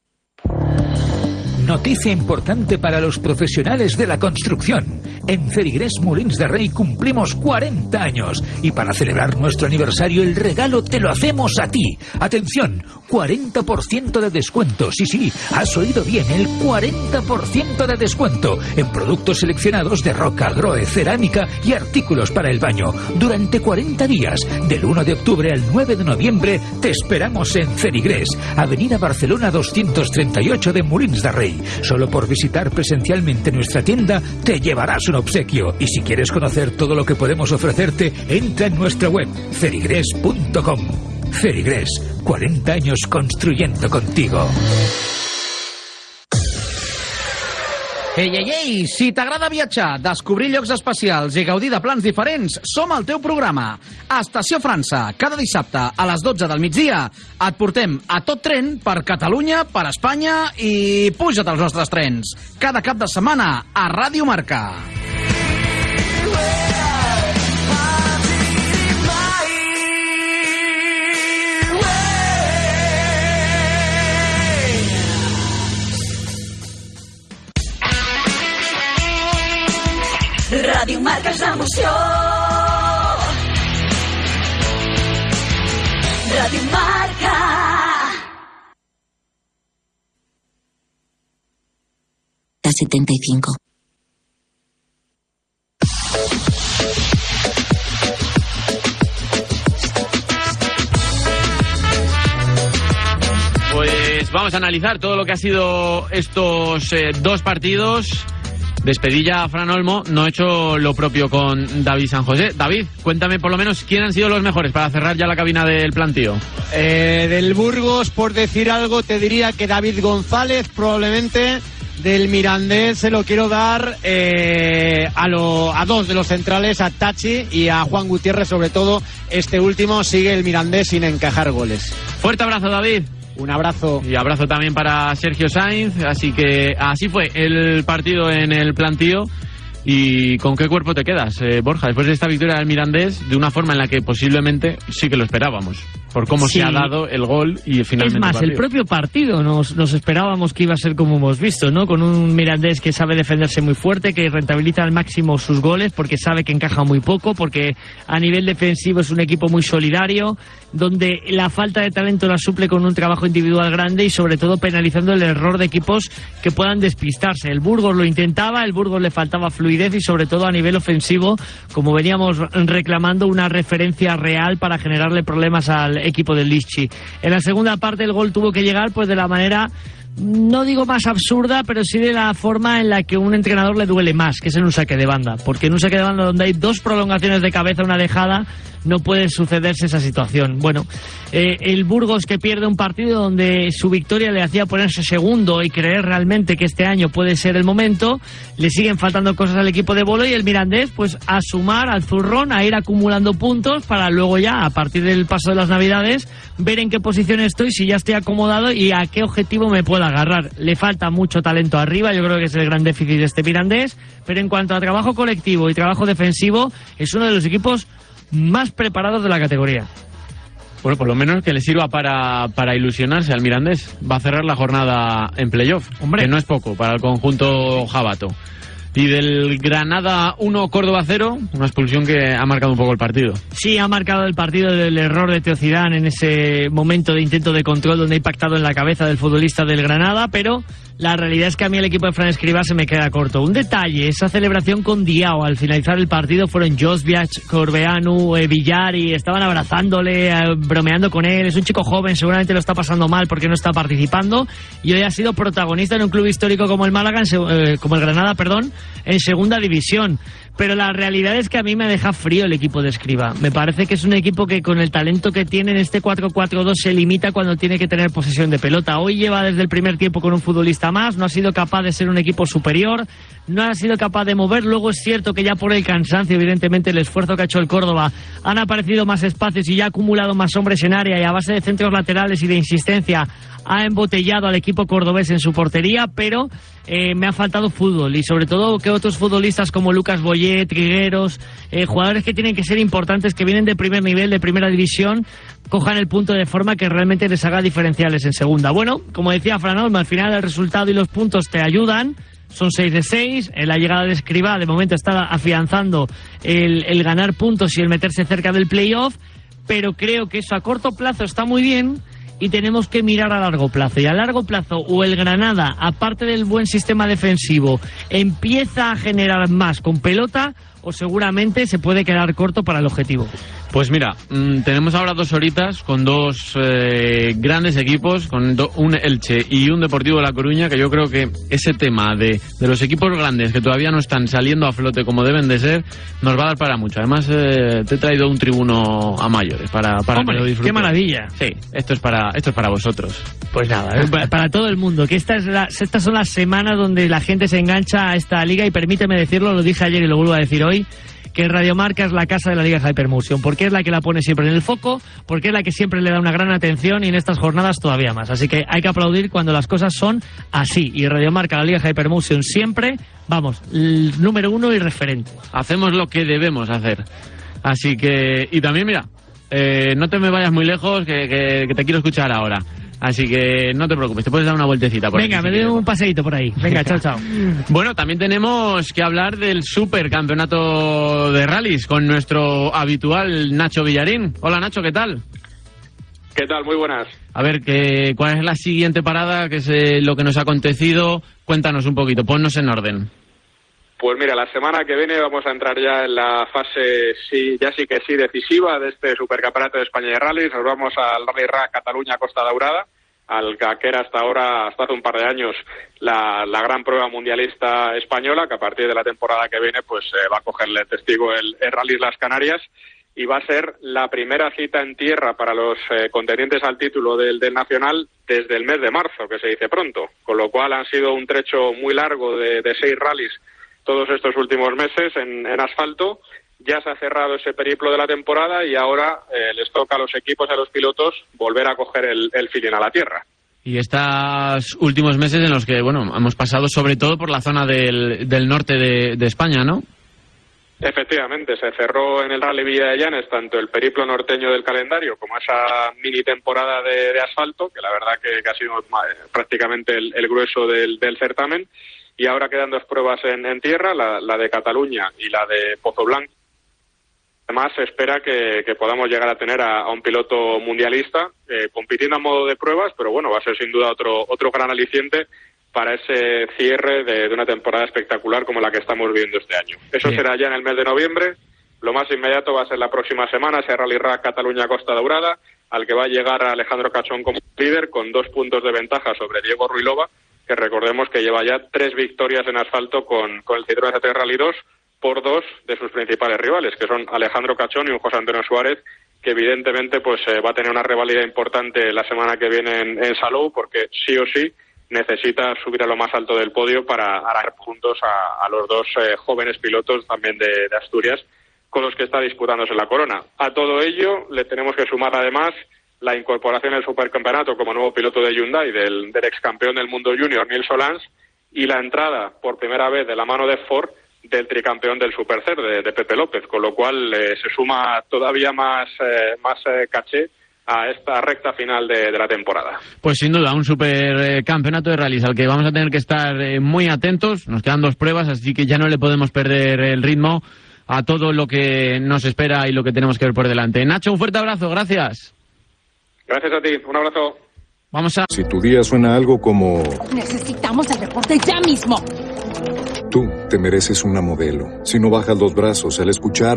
Noticia importante para los profesionales de la construcción. En Cerigres Molins de Rey cumplimos cuarenta años y para celebrar nuestro aniversario el regalo te lo hacemos a ti. Atención, cuarenta por ciento de descuento. Sí, sí, has oído bien, el cuarenta por ciento de descuento en productos seleccionados de roca, groe, cerámica y artículos para el baño. Durante cuarenta días, del uno de octubre al nueve de noviembre, te esperamos en Cerigres, Avenida Barcelona doscientos treinta y ocho de Molins de Rey. Solo por visitar presencialmente nuestra tienda te llevarás un obsequio. Y si quieres conocer todo lo que podemos ofrecerte, entra en nuestra web cerigres punto com. Cerigres, cuarenta años construyendo contigo. Ei, ei, ei, si t'agrada viatjar, descobrir llocs especials i gaudir de plans diferents, som el teu programa. A Estació França, cada dissabte a les dotze del migdia, et portem a tot tren per Catalunya, per Espanya i puja't als nostres trens. Cada cap de setmana a Ràdio Marca. Ràdio Marca és l'emoció. Ràdio Marca. La setenta y cinco. Pues vamos a analizar todo lo que ha sido estos eh, dos partidos. despedilla a Fran Olmo, no ha hecho lo propio con David San José. David, cuéntame por lo menos quién han sido los mejores para cerrar ya la cabina del plantío. Eh, del Burgos, por decir algo, te diría que David González, probablemente. Del Mirandés se lo quiero dar eh, a, lo, a dos de los centrales, a Tachi y a Juan Gutiérrez, sobre todo. Este último sigue el Mirandés sin encajar goles. Fuerte abrazo, David. Un abrazo. Y abrazo también para Sergio Sainz. Así que así fue el partido en el plantío. ¿Y con qué cuerpo te quedas, eh, Borja? Después de esta victoria del Mirandés, de una forma en la que posiblemente sí que lo esperábamos, por cómo sí. se ha dado el gol y finalmente es más, el, el propio partido nos, nos esperábamos que iba a ser como hemos visto, ¿no? Con un Mirandés que sabe defenderse muy fuerte, que rentabiliza al máximo sus goles, porque sabe que encaja muy poco, porque a nivel defensivo es un equipo muy solidario, donde la falta de talento la suple con un trabajo individual grande y sobre todo penalizando el error de equipos que puedan despistarse. El Burgos lo intentaba, el Burgos le faltaba fluidez y sobre todo a nivel ofensivo, como veníamos reclamando, una referencia real para generarle problemas al equipo del Lichy. En la segunda parte el gol tuvo que llegar pues de la manera, no digo más absurda, pero sí de la forma en la que un entrenador le duele más, que es en un saque de banda, porque en un saque de banda donde hay dos prolongaciones de cabeza, una dejada, no puede sucederse esa situación. Bueno, eh, el Burgos que pierde un partido donde su victoria le hacía ponerse segundo y creer realmente que este año puede ser el momento, le siguen faltando cosas al equipo de Bolo y el Mirandés pues a sumar al zurrón, a ir acumulando puntos para luego ya, a partir del paso de las Navidades, ver en qué posición estoy, si ya estoy acomodado y a qué objetivo me puedo agarrar. Le falta mucho talento arriba, yo creo que es el gran déficit de este Mirandés, pero en cuanto a trabajo colectivo y trabajo defensivo, es uno de los equipos más preparados de la categoría. Bueno, por lo menos que le sirva para, para ilusionarse al Mirandés. Va a cerrar la jornada en playoff, que no es poco para el conjunto jabato. Y del Granada uno, Córdoba cero, una expulsión que ha marcado un poco el partido. Sí, ha marcado el partido del error de Teo Zidane en ese momento de intento de control donde ha impactado en la cabeza del futbolista del Granada, pero la realidad es que a mí el equipo de Fran Escribá se me queda corto. Un detalle, esa celebración con Diao al finalizar el partido fueron Josviak, Corbeanu, eh, Villar, y estaban abrazándole, eh, bromeando con él. Es un chico joven, seguramente lo está pasando mal porque no está participando y hoy ha sido protagonista en un club histórico como el Málaga, en, eh, como el Granada, perdón, en segunda división. Pero la realidad es que a mí me deja frío el equipo de Escribá. Me parece que es un equipo que con el talento que tiene en este cuatro cuatro dos se limita cuando tiene que tener posesión de pelota. Hoy lleva desde el primer tiempo con un futbolista más, no ha sido capaz de ser un equipo superior, no ha sido capaz de mover. Luego es cierto que ya por el cansancio, evidentemente el esfuerzo que ha hecho el Córdoba, han aparecido más espacios y ya ha acumulado más hombres en área y a base de centros laterales y de insistencia ha embotellado al equipo cordobés en su portería, pero eh, me ha faltado fútbol y sobre todo que otros futbolistas como Lucas Boyé, Trigueros, eh, jugadores que tienen que ser importantes, que vienen de primer nivel, de primera división, cojan el punto de forma que realmente les haga diferenciales en segunda. Bueno, como decía Fran Olmo, al final el resultado y los puntos te ayudan. Son seis de seis, en la llegada de Escribá de momento está afianzando el, el ganar puntos y el meterse cerca del playoff, pero creo que eso a corto plazo está muy bien y tenemos que mirar a largo plazo. Y a largo plazo, o el Granada, aparte del buen sistema defensivo, empieza a generar más con pelota, o seguramente se puede quedar corto para el objetivo. Pues mira, mmm, tenemos ahora dos horitas con dos eh, grandes equipos, con do, un Elche y un Deportivo de La Coruña, que yo creo que ese tema de, de los equipos grandes que todavía no están saliendo a flote como deben de ser, nos va a dar para mucho. Además, eh, te he traído un tribuno a mayores para, para Hombre, que lo disfrutes. ¡Qué maravilla! Sí, esto es para, esto es para vosotros. Pues nada, para, para todo el mundo, que esta es la, estas son las semanas donde la gente se engancha a esta liga y permíteme decirlo, lo dije ayer y lo vuelvo a decir hoy, que Radio Marca es la casa de la Liga Hypermotion, porque es la que la pone siempre en el foco, porque es la que siempre le da una gran atención y en estas jornadas todavía más. Así que hay que aplaudir cuando las cosas son así. Y Radio Marca, la Liga Hypermotion siempre, vamos, el número uno y referente. Hacemos lo que debemos hacer. Así que, y también mira, eh, no te me vayas muy lejos, que, que, que te quiero escuchar ahora. Así que no te preocupes, te puedes dar una vueltecita por Venga, aquí, me si doy quieres. un paseíto por ahí. Venga, chao, chao. Bueno, también tenemos que hablar del supercampeonato de rallies con nuestro habitual Nacho Villarín. Hola Nacho, ¿qué tal? ¿Qué tal? Muy buenas. A ver, ¿qué, ¿cuál es la siguiente parada? ¿Qué es eh, lo que nos ha acontecido? Cuéntanos un poquito, ponnos en orden. Pues mira, la semana que viene vamos a entrar ya en la fase, sí, ya sí que sí, decisiva de este Supercampeonato de España de Rallys. Nos vamos al Rally Rack Cataluña Costa Daurada, al que era hasta ahora, hasta hace un par de años, la, la gran prueba mundialista española, que a partir de la temporada que viene pues eh, va a cogerle testigo el, el Rally Las Canarias, y va a ser la primera cita en tierra para los eh, contendientes al título del, del Nacional desde el mes de marzo, que se dice pronto, con lo cual han sido un trecho muy largo de, de seis rallies todos estos últimos meses en, en asfalto. Ya se ha cerrado ese periplo de la temporada y ahora eh, les toca a los equipos y a los pilotos volver a coger el, el feeling a la tierra. Y estos últimos meses en los que, bueno, hemos pasado sobre todo por la zona del, del norte de, de España, ¿no? Efectivamente, se cerró en el Rally Villa de Llanes tanto el periplo norteño del calendario como esa mini temporada de, de asfalto, que la verdad que, que ha sido prácticamente el, el grueso del, del certamen, y ahora quedan dos pruebas en, en tierra, la, la de Cataluña y la de Pozoblanco. Además, se espera que, que podamos llegar a tener a, a un piloto mundialista eh, compitiendo a modo de pruebas, pero bueno, va a ser sin duda otro otro gran aliciente para ese cierre de, de una temporada espectacular como la que estamos viviendo este año. Eso Bien. será ya en el mes de noviembre. Lo más inmediato va a ser la próxima semana, ese Rally Rack Cataluña-Costa Daurada, al que va a llegar Alejandro Cachón como líder con dos puntos de ventaja sobre Diego Ruilova, que recordemos que lleva ya tres victorias en asfalto con, con el Citroën C T Rally dos, por dos de sus principales rivales, que son Alejandro Cachón y un José Antonio Suárez, que evidentemente pues eh, va a tener una rivalidad importante la semana que viene en, en Salou, porque sí o sí necesita subir a lo más alto del podio para dar puntos a, a los dos eh, jóvenes pilotos también de, de Asturias, con los que está disputándose la corona. A todo ello le tenemos que sumar además la incorporación al supercampeonato como nuevo piloto de Hyundai del, del ex campeón del mundo junior Nils Solans, y la entrada por primera vez de la mano de Ford del tricampeón del Supercer, de, de Pepe López, con lo cual eh, se suma todavía más, eh, más eh, caché a esta recta final de, de la temporada. Pues sin duda, un supercampeonato de rallies al que vamos a tener que estar eh, muy atentos. Nos quedan dos pruebas, así que ya no le podemos perder el ritmo a todo lo que nos espera y lo que tenemos que ver por delante. Nacho, un fuerte abrazo, gracias. Gracias a ti, un abrazo. Vamos a... Si tu día suena algo como... Necesitamos el reporte ya mismo. Tú te mereces una modelo. Si no bajas los brazos al escuchar...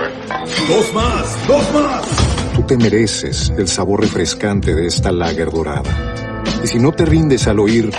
¡Dos más! ¡Dos más! Tú te mereces el sabor refrescante de esta lager dorada. Y si no te rindes al oír...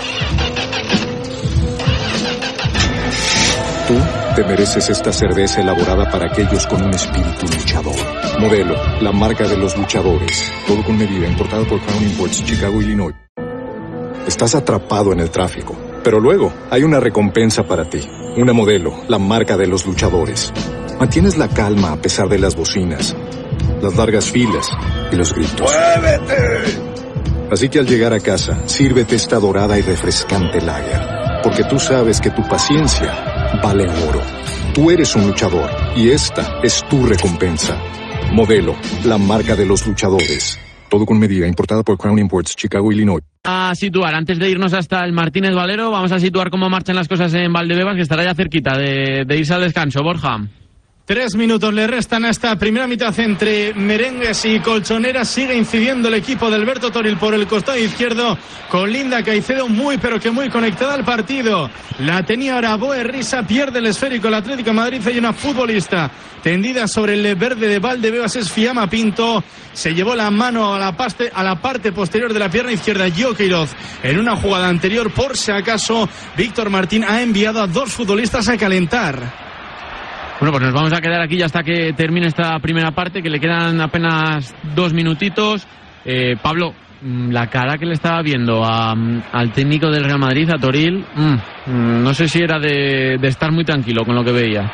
Tú te mereces esta cerveza elaborada para aquellos con un espíritu luchador. Modelo, la marca de los luchadores. Todo con medida, importado por Crown Imports, Chicago, Illinois. Estás atrapado en el tráfico. Pero luego hay una recompensa para ti. Una Modelo, la marca de los luchadores. Mantienes la calma a pesar de las bocinas, las largas filas y los gritos. ¡Muévete! Así que al llegar a casa, sírvete esta dorada y refrescante lager. Porque tú sabes que tu paciencia vale oro. Tú eres un luchador y esta es tu recompensa. Modelo, la marca de los luchadores. Todo con medida, importada por Crown Imports, Chicago, Illinois. A situar, antes de irnos hasta el Martínez Valero, vamos a situar cómo marchan las cosas en Valdebebas, que estará ya cerquita de, de irse al descanso. Borja. Tres minutos le restan a esta primera mitad entre merengues y colchoneras. Sigue incidiendo el equipo de Alberto Toril por el costado izquierdo con Linda Caicedo muy pero que muy conectada al partido. La tenía ahora Boe Risa, pierde el esférico el Atlético de Madrid. Hay una futbolista tendida sobre el verde de Valdebebas, es Fiamma Pinto. Se llevó la mano a la, paste, a la parte posterior de la pierna izquierda Gio Queiroz. En una jugada anterior, por si acaso, Víctor Martín ha enviado a dos futbolistas a calentar. Bueno, pues nos vamos a quedar aquí ya hasta que termine esta primera parte, que le quedan apenas dos minutitos. Eh, Pablo, la cara que le estaba viendo a, al técnico del Real Madrid, a Toril, mmm, no sé si era de, de estar muy tranquilo con lo que veía.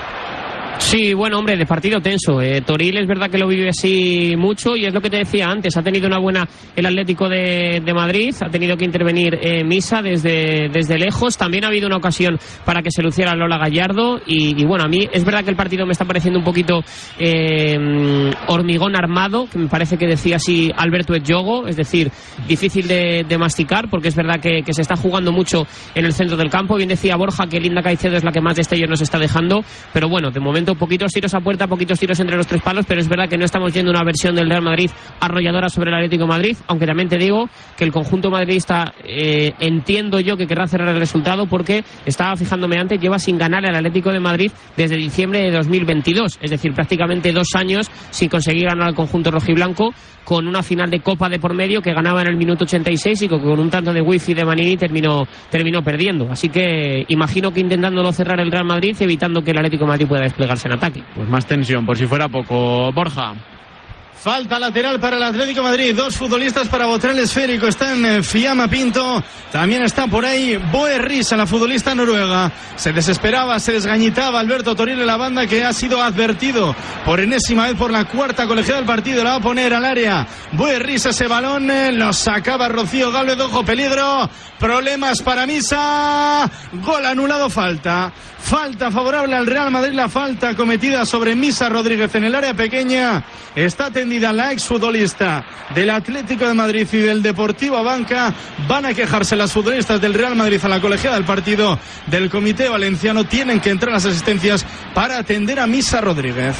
Sí, bueno, hombre, de partido tenso. Eh, Toril es verdad que lo vive así mucho y es lo que te decía antes. Ha tenido una buena el Atlético de, de Madrid, ha tenido que intervenir eh, Misa desde, desde lejos. También ha habido una ocasión para que se luciera Lola Gallardo y, y bueno, a mí es verdad que el partido me está pareciendo un poquito eh, hormigón armado, que me parece que decía así Alberto Edjogo, es decir, difícil de, de masticar porque es verdad que, que se está jugando mucho en el centro del campo. Bien decía Borja que Linda Caicedo es la que más destellos nos está dejando, pero bueno, de momento momento poquitos tiros a puerta, poquitos tiros entre los tres palos, pero es verdad que no estamos viendo una versión del Real Madrid arrolladora sobre el Atlético de Madrid, aunque también te digo que el conjunto madridista eh, entiendo yo que querrá cerrar el resultado porque estaba fijándome antes, lleva sin ganar al Atlético de Madrid desde diciembre de dos mil veintidós, es decir, prácticamente dos años sin conseguir ganar al conjunto rojiblanco, con una final de Copa de por medio que ganaba en el minuto ochenta y seis y que con un tanto de wifi de Manini terminó, terminó perdiendo. Así que imagino que intentándolo cerrar el Real Madrid, evitando que el Atlético de Madrid pueda desplegarse en ataque. Pues más tensión, por si fuera poco. Borja. Falta lateral para el Atlético de Madrid. Dos futbolistas para botar el esférico. Están eh, Fiamma Pinto. También está por ahí Boe Risa, la futbolista noruega. Se desesperaba, se desgañitaba Alberto Toril en la banda, que ha sido advertido por enésima vez por la cuarta colegiada del partido. La va a poner al área Boe Risa. Ese balón eh, lo sacaba Rocío Gálvez. Ojo, peligro. Problemas para Misa. Gol anulado, falta. Falta favorable al Real Madrid. La falta cometida sobre Misa Rodríguez en el área pequeña. Está tendida la exfutbolista del Atlético de Madrid y del Deportivo Abanca. Van a quejarse las futbolistas del Real Madrid a la colegiada del partido del Comité Valenciano. Tienen que entrar las asistencias para atender a Misa Rodríguez.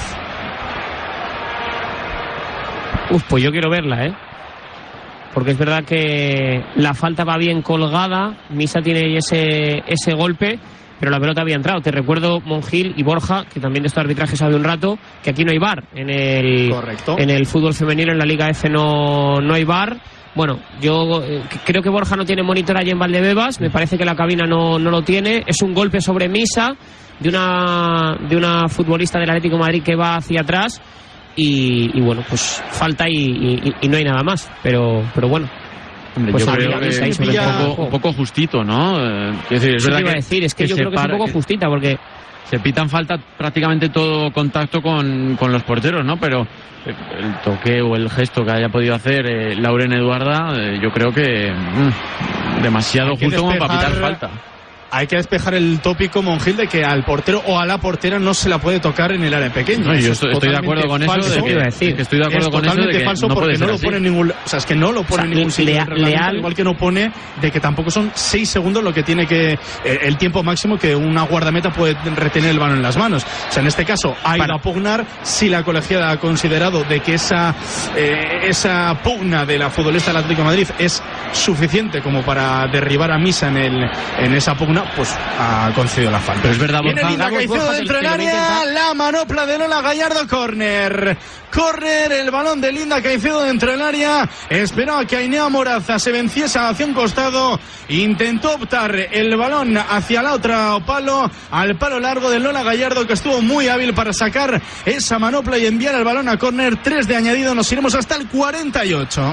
Uf, pues yo quiero verla, ¿eh? Porque es verdad que la falta va bien colgada. Misa tiene ese, ese golpe, pero la pelota había entrado. Te recuerdo, Monjil y Borja, que también de estos arbitrajes sabe un rato, que aquí no hay V A R. En el, Correcto. En el fútbol femenino, en la Liga F, no, no hay V A R. Bueno, yo eh, creo que Borja no tiene monitor allí en Valdebebas. Me parece que la cabina no, no lo tiene. Es un golpe sobre Misa de una, de una futbolista del Atlético de Madrid que va hacia atrás. Y, y bueno, pues falta y, y, y no hay nada más. Pero, pero bueno. Hombre, pues yo creo que es un poco, un poco justito, ¿no? Eh, es decir, es sí, verdad iba que, a decir, es que, que yo creo que para, es un poco justita, porque se pitan falta prácticamente todo contacto con, con los porteros, ¿no? Pero el toque o el gesto que haya podido hacer eh, Lauren Eduarda, eh, yo creo que mmm, demasiado justo como para pitar falta. Hay que despejar el tópico, Monjil, de que al portero o a la portera no se la puede tocar en el área pequeña. No, yo estoy, estoy de acuerdo con eso. De que, decir. que estoy de acuerdo es con eso de que falso no porque puede no ser lo así. pone en ningún, o sea, es que no lo pone o sea, en ningún sitio. Lea, leal, igual que no pone de que tampoco son seis segundos lo que tiene que eh, el tiempo máximo que una guardameta puede retener el balón en las manos. O sea, en este caso ha ido a pugnar. Si la colegiada ha considerado de que esa eh, esa pugna de la futbolista del Atlético de Madrid es suficiente como para derribar a Misa en el en esa pugna, pues a ha concedido la falta. Pero es verdad, Viene Borja. Linda Caicedo dentro del área, la manopla de Lola Gallardo, córner. Córner, el balón de Linda Caicedo dentro del área. Esperaba que Ainhoa Moraza se venciese hacia un costado. Intentó optar el balón hacia la otra palo, al palo largo de Lola Gallardo, que estuvo muy hábil para sacar esa manopla y enviar el balón a córner. Tres de añadido, nos iremos hasta el cuarenta y ocho.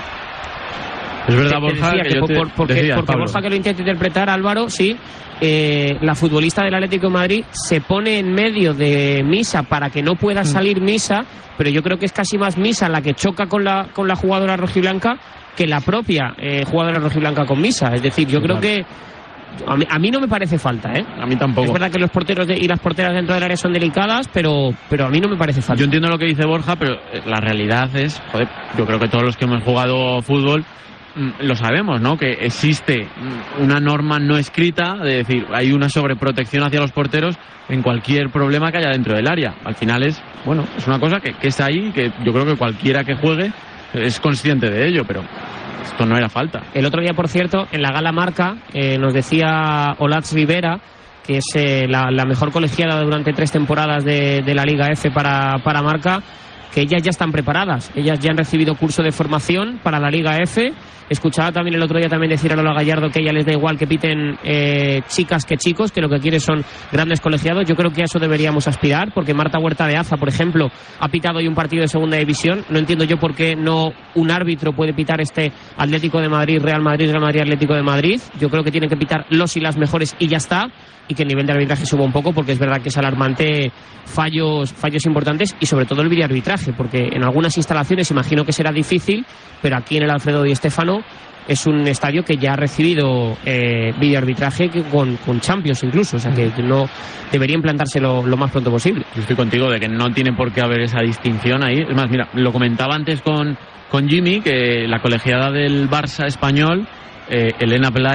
Es verdad, Borja, que, que que yo por, te por, porque, decía, porque Pablo. Borja, que lo intenta interpretar, Álvaro, sí. Eh, la futbolista del Atlético de Madrid se pone en medio de Misa para que no pueda salir Misa, pero yo creo que es casi más Misa la que choca con la con la jugadora rojiblanca que la propia eh, jugadora rojiblanca con Misa. Es decir, yo sí, creo claro. que a mí, a mí no me parece falta, ¿eh? A mí tampoco. Es verdad que los porteros de, y las porteras dentro del área son delicadas, pero pero a mí no me parece falta. Yo entiendo lo que dice Borja, pero la realidad es, joder, yo creo que todos los que hemos jugado fútbol lo sabemos, ¿no? Que existe una norma no escrita, de decir, hay una sobreprotección hacia los porteros en cualquier problema que haya dentro del área. Al final es, bueno, es una cosa que, que está ahí, que yo creo que cualquiera que juegue es consciente de ello, pero esto no era falta. El otro día, por cierto, en la gala Marca, eh, nos decía Olatz Rivera, que es eh, la, la mejor colegiada durante tres temporadas de, de la Liga F para, para Marca, que ellas ya están preparadas, ellas ya han recibido curso de formación para la Liga F. Escuchaba también el otro día también decir a Lola Gallardo que a ella les da igual que piten eh, chicas que chicos, que lo que quiere son grandes colegiados. Yo creo que a eso deberíamos aspirar, porque Marta Huerta de Aza, por ejemplo, ha pitado hoy un partido de segunda división. No entiendo yo por qué no un árbitro puede pitar este Atlético de Madrid, Real Madrid, Real Madrid, Atlético de Madrid. Yo creo que tienen que pitar los y las mejores y ya está, y que el nivel de arbitraje suba un poco, porque es verdad que es alarmante fallos, fallos importantes, y sobre todo el videoarbitraje, porque en algunas instalaciones imagino que será difícil, pero aquí en el Alfredo Di Stéfano es un estadio que ya ha recibido eh, videoarbitraje con, con Champions incluso, o sea que no debería implantarse lo, lo más pronto posible. Yo estoy contigo de que no tiene por qué haber esa distinción ahí. Es más, mira, lo comentaba antes con, con Jimmy, que la colegiada del Barça español, eh, Elena Peláez,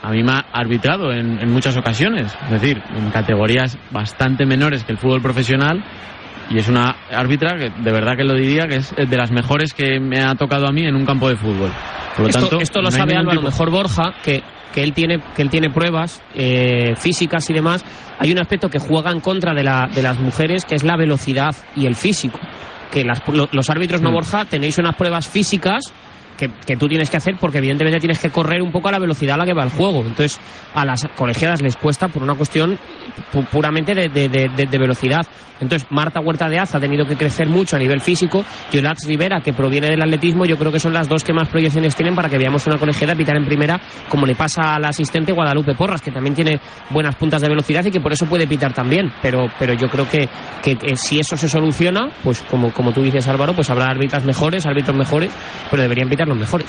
a mí me ha arbitrado en, en muchas ocasiones, es decir, en categorías bastante menores que el fútbol profesional, y es una árbitra que de verdad que lo diría que es de las mejores que me ha tocado a mí en un campo de fútbol. Por lo esto, tanto, esto lo no sabe Álvaro tipo... mejor Borja, que, que él tiene que él tiene pruebas eh, físicas y demás. Hay un aspecto que juega en contra de, la, de las mujeres, que es la velocidad y el físico. Que las, lo, los árbitros, no Mm. Borja, tenéis unas pruebas físicas que, que tú tienes que hacer porque evidentemente tienes que correr un poco a la velocidad a la que va el juego. Entonces a las colegiadas les cuesta por una cuestión pu puramente de, de, de, de velocidad. Entonces Marta Huerta de Az ha tenido que crecer mucho a nivel físico, y Olax Rivera, que proviene del atletismo, yo creo que son las dos que más proyecciones tienen para que veamos una colegiada pitar en primera, como le pasa al asistente Guadalupe Porras, que también tiene buenas puntas de velocidad y que por eso puede pitar también. Pero, pero yo creo que, que, que si eso se soluciona, pues como, como tú dices, Álvaro, pues habrá árbitras mejores, árbitros mejores, pero deberían pitar los mejores.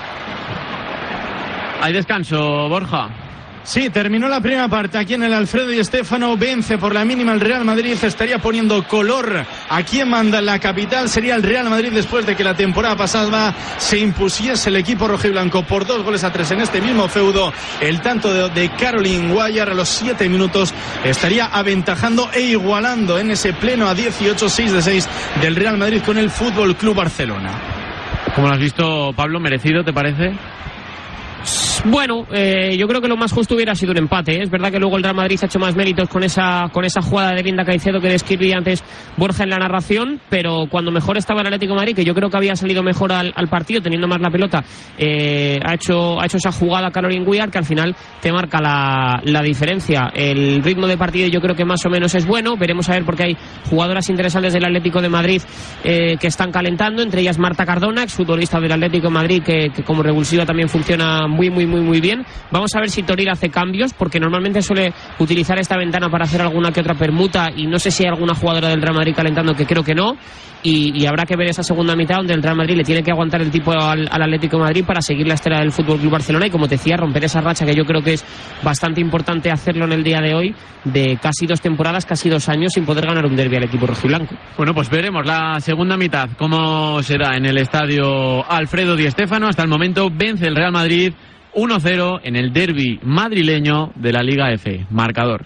Hay descanso, Borja. Sí, terminó la primera parte aquí en el Alfredo Di Stéfano, vence por la mínima el Real Madrid, estaría poniendo color a quien manda en la capital, sería el Real Madrid después de que la temporada pasada se impusiese el equipo rojiblanco por dos goles a tres en este mismo feudo. El tanto de, de Caroline Guayar a los siete minutos estaría aventajando e igualando en ese pleno a dieciocho, seis de seis del Real Madrid con el Fútbol Club Barcelona. ¿Cómo lo has visto, Pablo? ¿Merecido, te parece? Bueno, eh, yo creo que lo más justo hubiera sido un empate, ¿eh? Es verdad que luego el Real Madrid ha hecho más méritos con esa con esa jugada de Linda Caicedo que describía antes Borja en la narración, pero cuando mejor estaba el Atlético de Madrid, que yo creo que había salido mejor al, al partido, teniendo más la pelota, eh, ha hecho ha hecho esa jugada Caroline Guiar, que al final te marca la, la diferencia. El ritmo de partido yo creo que más o menos es bueno, veremos a ver, porque hay jugadoras interesantes del Atlético de Madrid eh, que están calentando, entre ellas Marta Cardona, exfutbolista del Atlético de Madrid, que, que como revulsiva también funciona muy muy muy muy bien. Vamos a ver si Toril hace cambios, porque normalmente suele utilizar esta ventana para hacer alguna que otra permuta, y no sé si hay alguna jugadora del Real Madrid calentando, que creo que no, y, y habrá que ver esa segunda mitad donde el Real Madrid le tiene que aguantar el tipo al, al Atlético de Madrid para seguir la estela del Fútbol Club Barcelona y, como te decía, romper esa racha, que yo creo que es bastante importante hacerlo en el día de hoy, de casi dos temporadas, casi dos años sin poder ganar un derbi al equipo rojiblanco. Bueno, pues veremos la segunda mitad cómo será en el estadio Alfredo Di Stéfano. Hasta el momento vence el Real Madrid uno cero en el derbi madrileño de la Liga F. Marcador.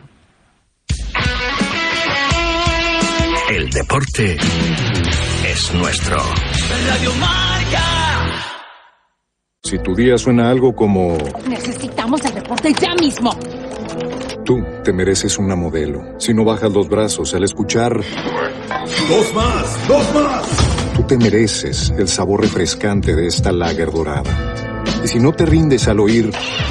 El deporte es nuestro. Radio Marca. Si tu día suena algo como... Necesitamos el reporte ya mismo. Tú te mereces una modelo. Si no bajas los brazos al escuchar... ¡Dos más! ¡Dos más! Tú te mereces el sabor refrescante de esta lager dorada. Y si no te rindes al oír...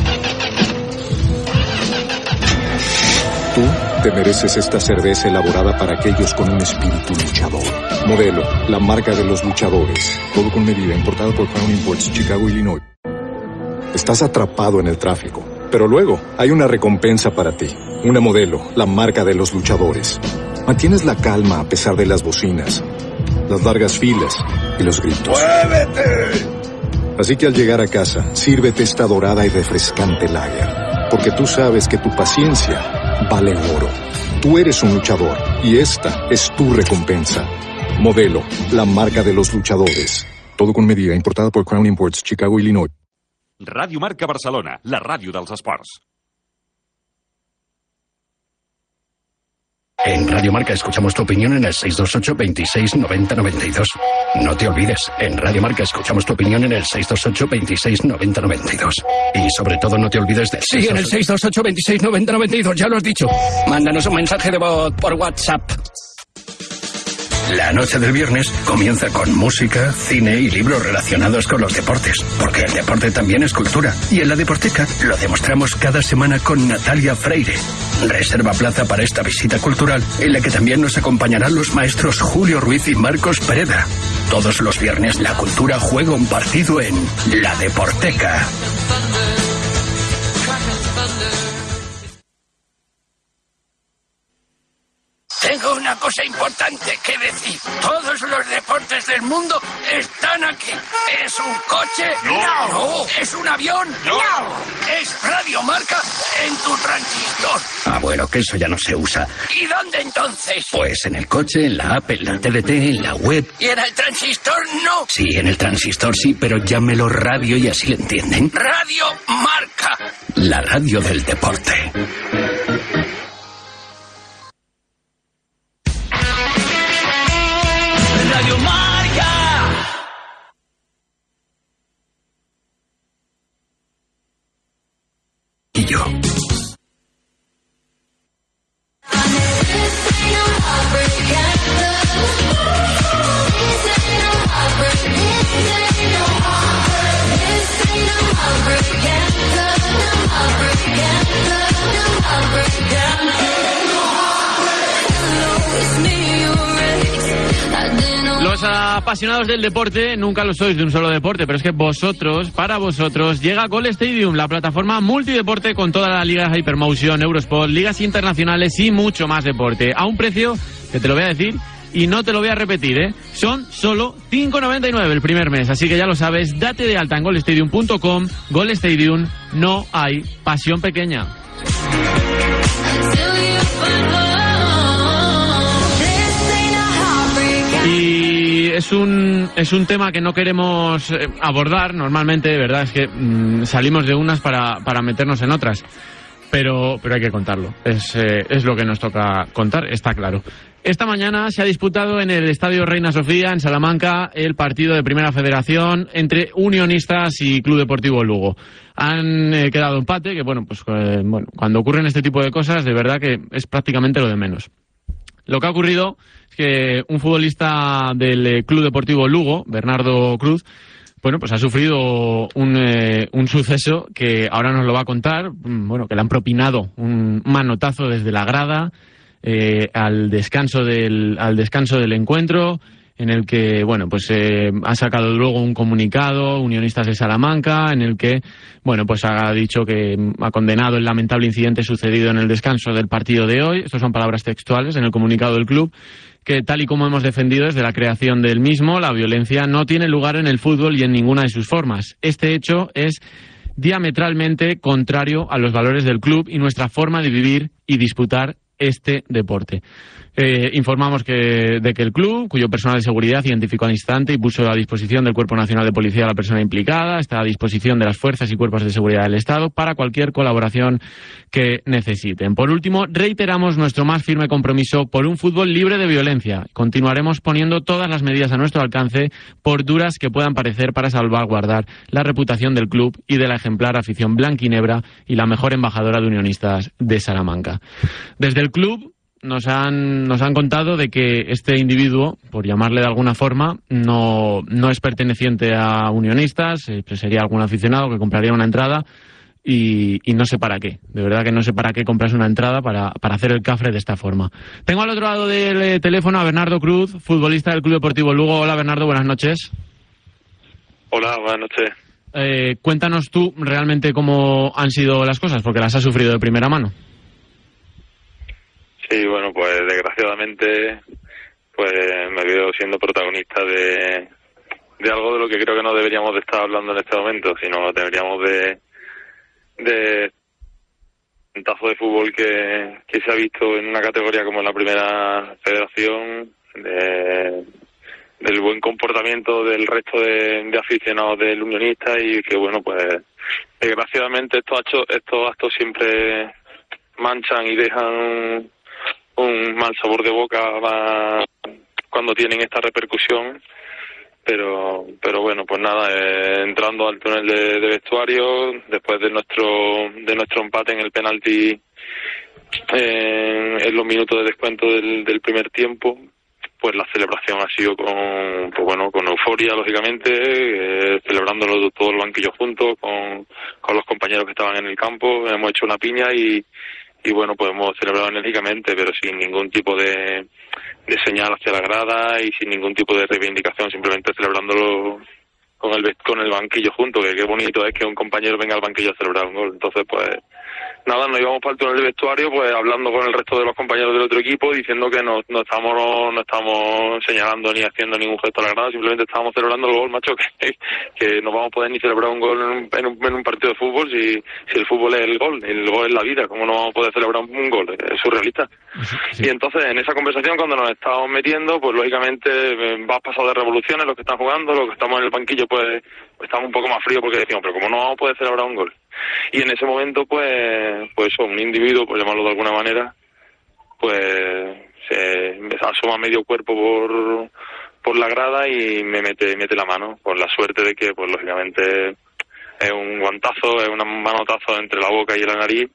Tú te mereces esta cerveza elaborada para aquellos con un espíritu luchador. Modelo, la marca de los luchadores. Todo con medida, importado por Crown Imports, Chicago, Illinois. Estás atrapado en el tráfico, pero luego hay una recompensa para ti. Una Modelo, la marca de los luchadores. Mantienes la calma a pesar de las bocinas, las largas filas y los gritos. ¡Muévete! Así que al llegar a casa, sírvete esta dorada y refrescante lager, porque tú sabes que tu paciencia vale oro. Tú eres un luchador y esta es tu recompensa. Modelo, la marca de los luchadores. Todo con medida, importada por Crown Imports, Chicago, Illinois. Ràdio Marca Barcelona, la ràdio dels esports. En Radio Marca escuchamos tu opinión en el seis dos ocho, veintiséis, noventa, noventa y dos. No te olvides, en Radio Marca escuchamos tu opinión en el seis dos ocho, veintiséis, noventa, noventa y dos. Y sobre todo no te olvides del... Sí, en el seis dos ocho, veintiséis, noventa, noventa y dos, ya lo has dicho. Mándanos un mensaje de voz por WhatsApp. La noche del viernes comienza con música, cine y libros relacionados con los deportes, porque el deporte también es cultura. Y en la Deporteca lo demostramos cada semana con Natalia Freire. Reserva plaza para esta visita cultural, en la que también nos acompañarán los maestros Julio Ruiz y Marcos Pereda. Todos los viernes la cultura juega un partido en La Deporteca. Tengo una cosa importante que decir. Todos los deportes del mundo están aquí. ¿Es un coche? No. No. ¿Es un avión? No. ¿Es Radio Marca? En tu transistor. Ah, bueno, que eso ya no se usa. ¿Y dónde entonces? Pues en el coche, en la app, en la T D T, en la web. ¿Y en el transistor no? Sí, en el transistor sí, pero llámelo radio y así le entienden. Radio Marca. La radio del deporte. Radio Marca. Y yo. Los apasionados del deporte nunca lo sois de un solo deporte, pero es que vosotros, para vosotros, llega Goal Stadium, la plataforma multideporte con toda la liga Hypermotion, Eurosport, ligas internacionales y mucho más deporte. A un precio que te lo voy a decir y no te lo voy a repetir, ¿eh? Son solo cinco noventa y nueve el primer mes, así que ya lo sabes, date de alta en goal stadium punto com. Goal Stadium, no hay pasión pequeña. Y es un es un tema que no queremos abordar normalmente, de verdad, es que mmm, salimos de unas para, para meternos en otras, pero pero hay que contarlo, es, eh, es lo que nos toca contar, está claro. Esta mañana se ha disputado en el Estadio Reina Sofía, en Salamanca, el partido de Primera Federación entre Unionistas y Club Deportivo Lugo. Han eh, quedado empate, que bueno, pues eh, bueno, cuando ocurren este tipo de cosas, de verdad que es prácticamente lo de menos. Lo que ha ocurrido es que un futbolista del Club Deportivo Lugo, Bernardo Cruz, bueno, pues ha sufrido un, eh, un suceso que ahora nos lo va a contar, bueno, que le han propinado un manotazo desde la grada eh, al descanso del al descanso del encuentro, en el que, bueno, pues eh, ha sacado luego un comunicado, Unionistas de Salamanca, en el que, bueno, pues ha dicho que ha condenado el lamentable incidente sucedido en el descanso del partido de hoy. Estas son palabras textuales en el comunicado del club, que tal y como hemos defendido desde la creación del mismo, la violencia no tiene lugar en el fútbol y en ninguna de sus formas. Este hecho es diametralmente contrario a los valores del club y nuestra forma de vivir y disputar este deporte. Eh, informamos que, de que el club, cuyo personal de seguridad identificó al instante y puso a disposición del Cuerpo Nacional de Policía a la persona implicada, está a disposición de las fuerzas y cuerpos de seguridad del Estado para cualquier colaboración que necesiten. Por último, reiteramos nuestro más firme compromiso por un fútbol libre de violencia. Continuaremos poniendo todas las medidas a nuestro alcance, por duras que puedan parecer, para salvaguardar la reputación del club y de la ejemplar afición blanquinebra y la mejor embajadora de Unionistas de Salamanca. Desde el club Nos han, nos han contado de que este individuo, por llamarle de alguna forma, no, no es perteneciente a Unionistas, eh, pues sería algún aficionado que compraría una entrada y, y no sé para qué. De verdad que no sé para qué compras una entrada para, para hacer el cafre de esta forma. Tengo al otro lado del eh, teléfono a Bernardo Cruz, futbolista del Club Deportivo Lugo. Hola, Bernardo, buenas noches. Hola, buenas noches. Eh, cuéntanos tú realmente cómo han sido las cosas, porque las has sufrido de primera mano. Sí, bueno, pues desgraciadamente pues me veo siendo protagonista de, de algo de lo que creo que no deberíamos de estar hablando en este momento, sino deberíamos de de un tazo de fútbol que, que se ha visto en una categoría como la Primera Federación, de, del buen comportamiento del resto de, de aficionados del Unionista, y que bueno, pues desgraciadamente estos actos, estos actos siempre manchan y dejan un mal sabor de boca cuando tienen esta repercusión, pero pero bueno, pues nada, eh, entrando al túnel de, de vestuario después de nuestro de nuestro empate en el penalti eh, en los minutos de descuento del, del primer tiempo, pues la celebración ha sido con pues bueno con euforia, lógicamente, eh, celebrándolo todo el banquillo juntos con, con los compañeros que estaban en el campo. Hemos hecho una piña y Y bueno, pues hemos celebrado enérgicamente, pero sin ningún tipo de, de señal hacia la grada y sin ningún tipo de reivindicación, simplemente celebrándolo con el con el banquillo junto, que qué bonito es que un compañero venga al banquillo a celebrar un gol. Entonces, pues nada, nos íbamos para el túnel de vestuario, pues hablando con el resto de los compañeros del otro equipo, diciendo que no, no estamos no estamos señalando ni haciendo ningún gesto a la grada, simplemente estábamos celebrando el gol, macho, que, que no vamos a poder ni celebrar un gol en un, en un, en un partido de fútbol si, si el fútbol es el gol, el gol es la vida, ¿cómo no vamos a poder celebrar un, un gol? Es surrealista. Sí. Y entonces, en esa conversación, cuando nos estábamos metiendo, pues lógicamente vas pasado de revoluciones, los que están jugando, los que estamos en el banquillo, pues estamos un poco más fríos porque decimos, pero ¿cómo no vamos a poder celebrar un gol? Y en ese momento, pues, pues un individuo, por llamarlo de alguna manera, pues se asoma medio cuerpo por por la grada y me mete mete la mano, con la suerte de que, pues lógicamente, es un guantazo, es un manotazo entre la boca y la nariz,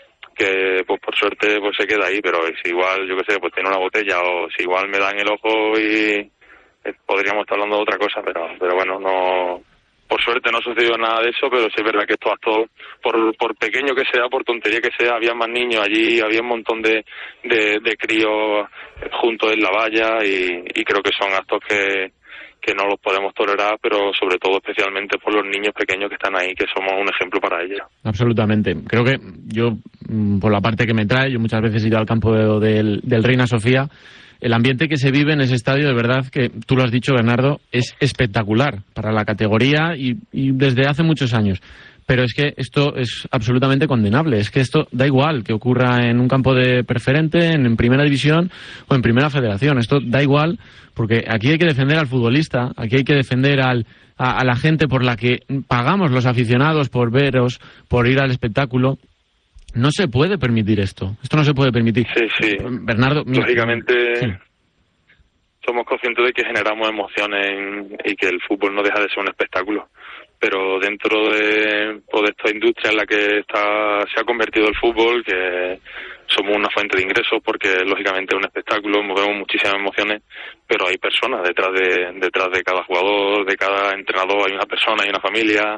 que pues por suerte pues se queda ahí, pero si igual, yo qué sé, pues tiene una botella, o si igual me da en el ojo y eh, podríamos estar hablando de otra cosa, pero pero bueno, no... Por suerte no sucedió nada de eso, pero sí es verdad que estos actos, por, por pequeño que sea, por tontería que sea, había más niños allí, había un montón de, de, de críos juntos en la valla y, y creo que son actos que, que no los podemos tolerar, pero sobre todo especialmente por los niños pequeños que están ahí, que somos un ejemplo para ellos. Absolutamente. Creo que yo, por la parte que me trae, yo muchas veces he ido al campo de, del, del Reina Sofía. El ambiente que se vive en ese estadio, de verdad, que tú lo has dicho, Bernardo, es espectacular para la categoría y, y desde hace muchos años. Pero es que esto es absolutamente condenable. Es que esto da igual que ocurra en un campo de preferente, en, en primera división o en primera federación. Esto da igual porque aquí hay que defender al futbolista, aquí hay que defender al, a, a la gente por la que pagamos los aficionados por veros, por ir al espectáculo. No se puede permitir esto. Esto no se puede permitir. Sí, sí. Bernardo, mira, lógicamente sí. Somos conscientes de que generamos emociones y que el fútbol no deja de ser un espectáculo. Pero dentro de, pues, de esta industria en la que está se ha convertido el fútbol, que somos una fuente de ingresos porque lógicamente es un espectáculo, movemos muchísimas emociones, pero hay personas detrás de detrás de cada jugador, de cada entrenador, hay una persona, hay una familia.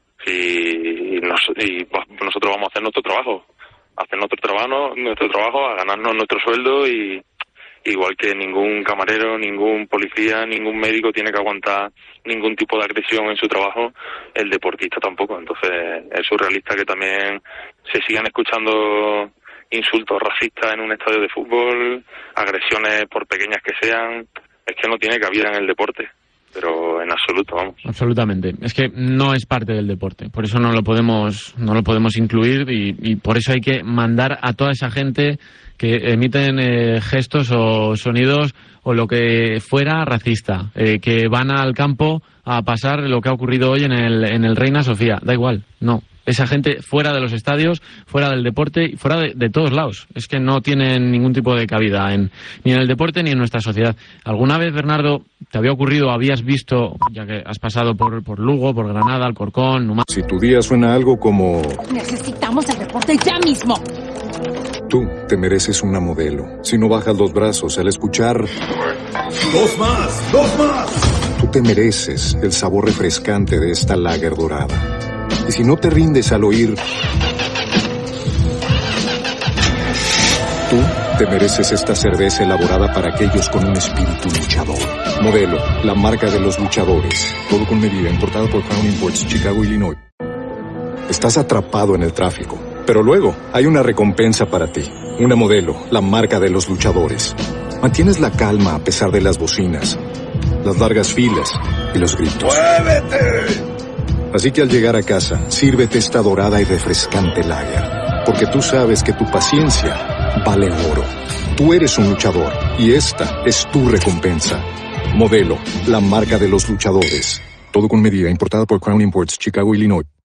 Y, nos, y pues, nosotros vamos a hacer nuestro trabajo, a hacer nuestro trabajo, nuestro trabajo, a ganarnos nuestro sueldo y igual que ningún camarero, ningún policía, ningún médico tiene que aguantar ningún tipo de agresión en su trabajo, el deportista tampoco. Entonces es surrealista que también se sigan escuchando insultos racistas en un estadio de fútbol, agresiones por pequeñas que sean, es que no tiene cabida en el deporte. Pero en absoluto, vamos. Absolutamente. Es que no es parte del deporte. Por eso no lo podemos no lo podemos incluir y, y por eso hay que mandar a toda esa gente que emiten eh, gestos o sonidos o lo que fuera racista, eh, que van al campo a pasar lo que ha ocurrido hoy en el, en el Reina Sofía. Da igual, no. Esa gente fuera de los estadios, fuera del deporte, fuera de, de todos lados. Es que no tienen ningún tipo de cabida en, ni en el deporte ni en nuestra sociedad. ¿Alguna vez, Bernardo, te había ocurrido, habías visto, ya que has pasado por, por Lugo, por Granada, Alcorcón, Numancia? Si tu día suena algo como... Necesitamos el reporte ya mismo. Tú te mereces una modelo. Si no bajas los brazos al escuchar... ¡Dos más! ¡Dos más! Tú te mereces el sabor refrescante de esta lager dorada. Y si no te rindes al oír... Tú te mereces esta cerveza elaborada para aquellos con un espíritu luchador. Modelo, la marca de los luchadores. Todo con medida, importado por Crown Imports, Chicago, Illinois. Estás atrapado en el tráfico, pero luego hay una recompensa para ti. Una Modelo, la marca de los luchadores. Mantienes la calma a pesar de las bocinas, las largas filas y los gritos. ¡Muévete! Así que al llegar a casa, sírvete esta dorada y refrescante lager, porque tú sabes que tu paciencia vale oro. Tú eres un luchador y esta es tu recompensa. Modelo, la marca de los luchadores. Todo con medida, importada por Crown Imports, Chicago, Illinois.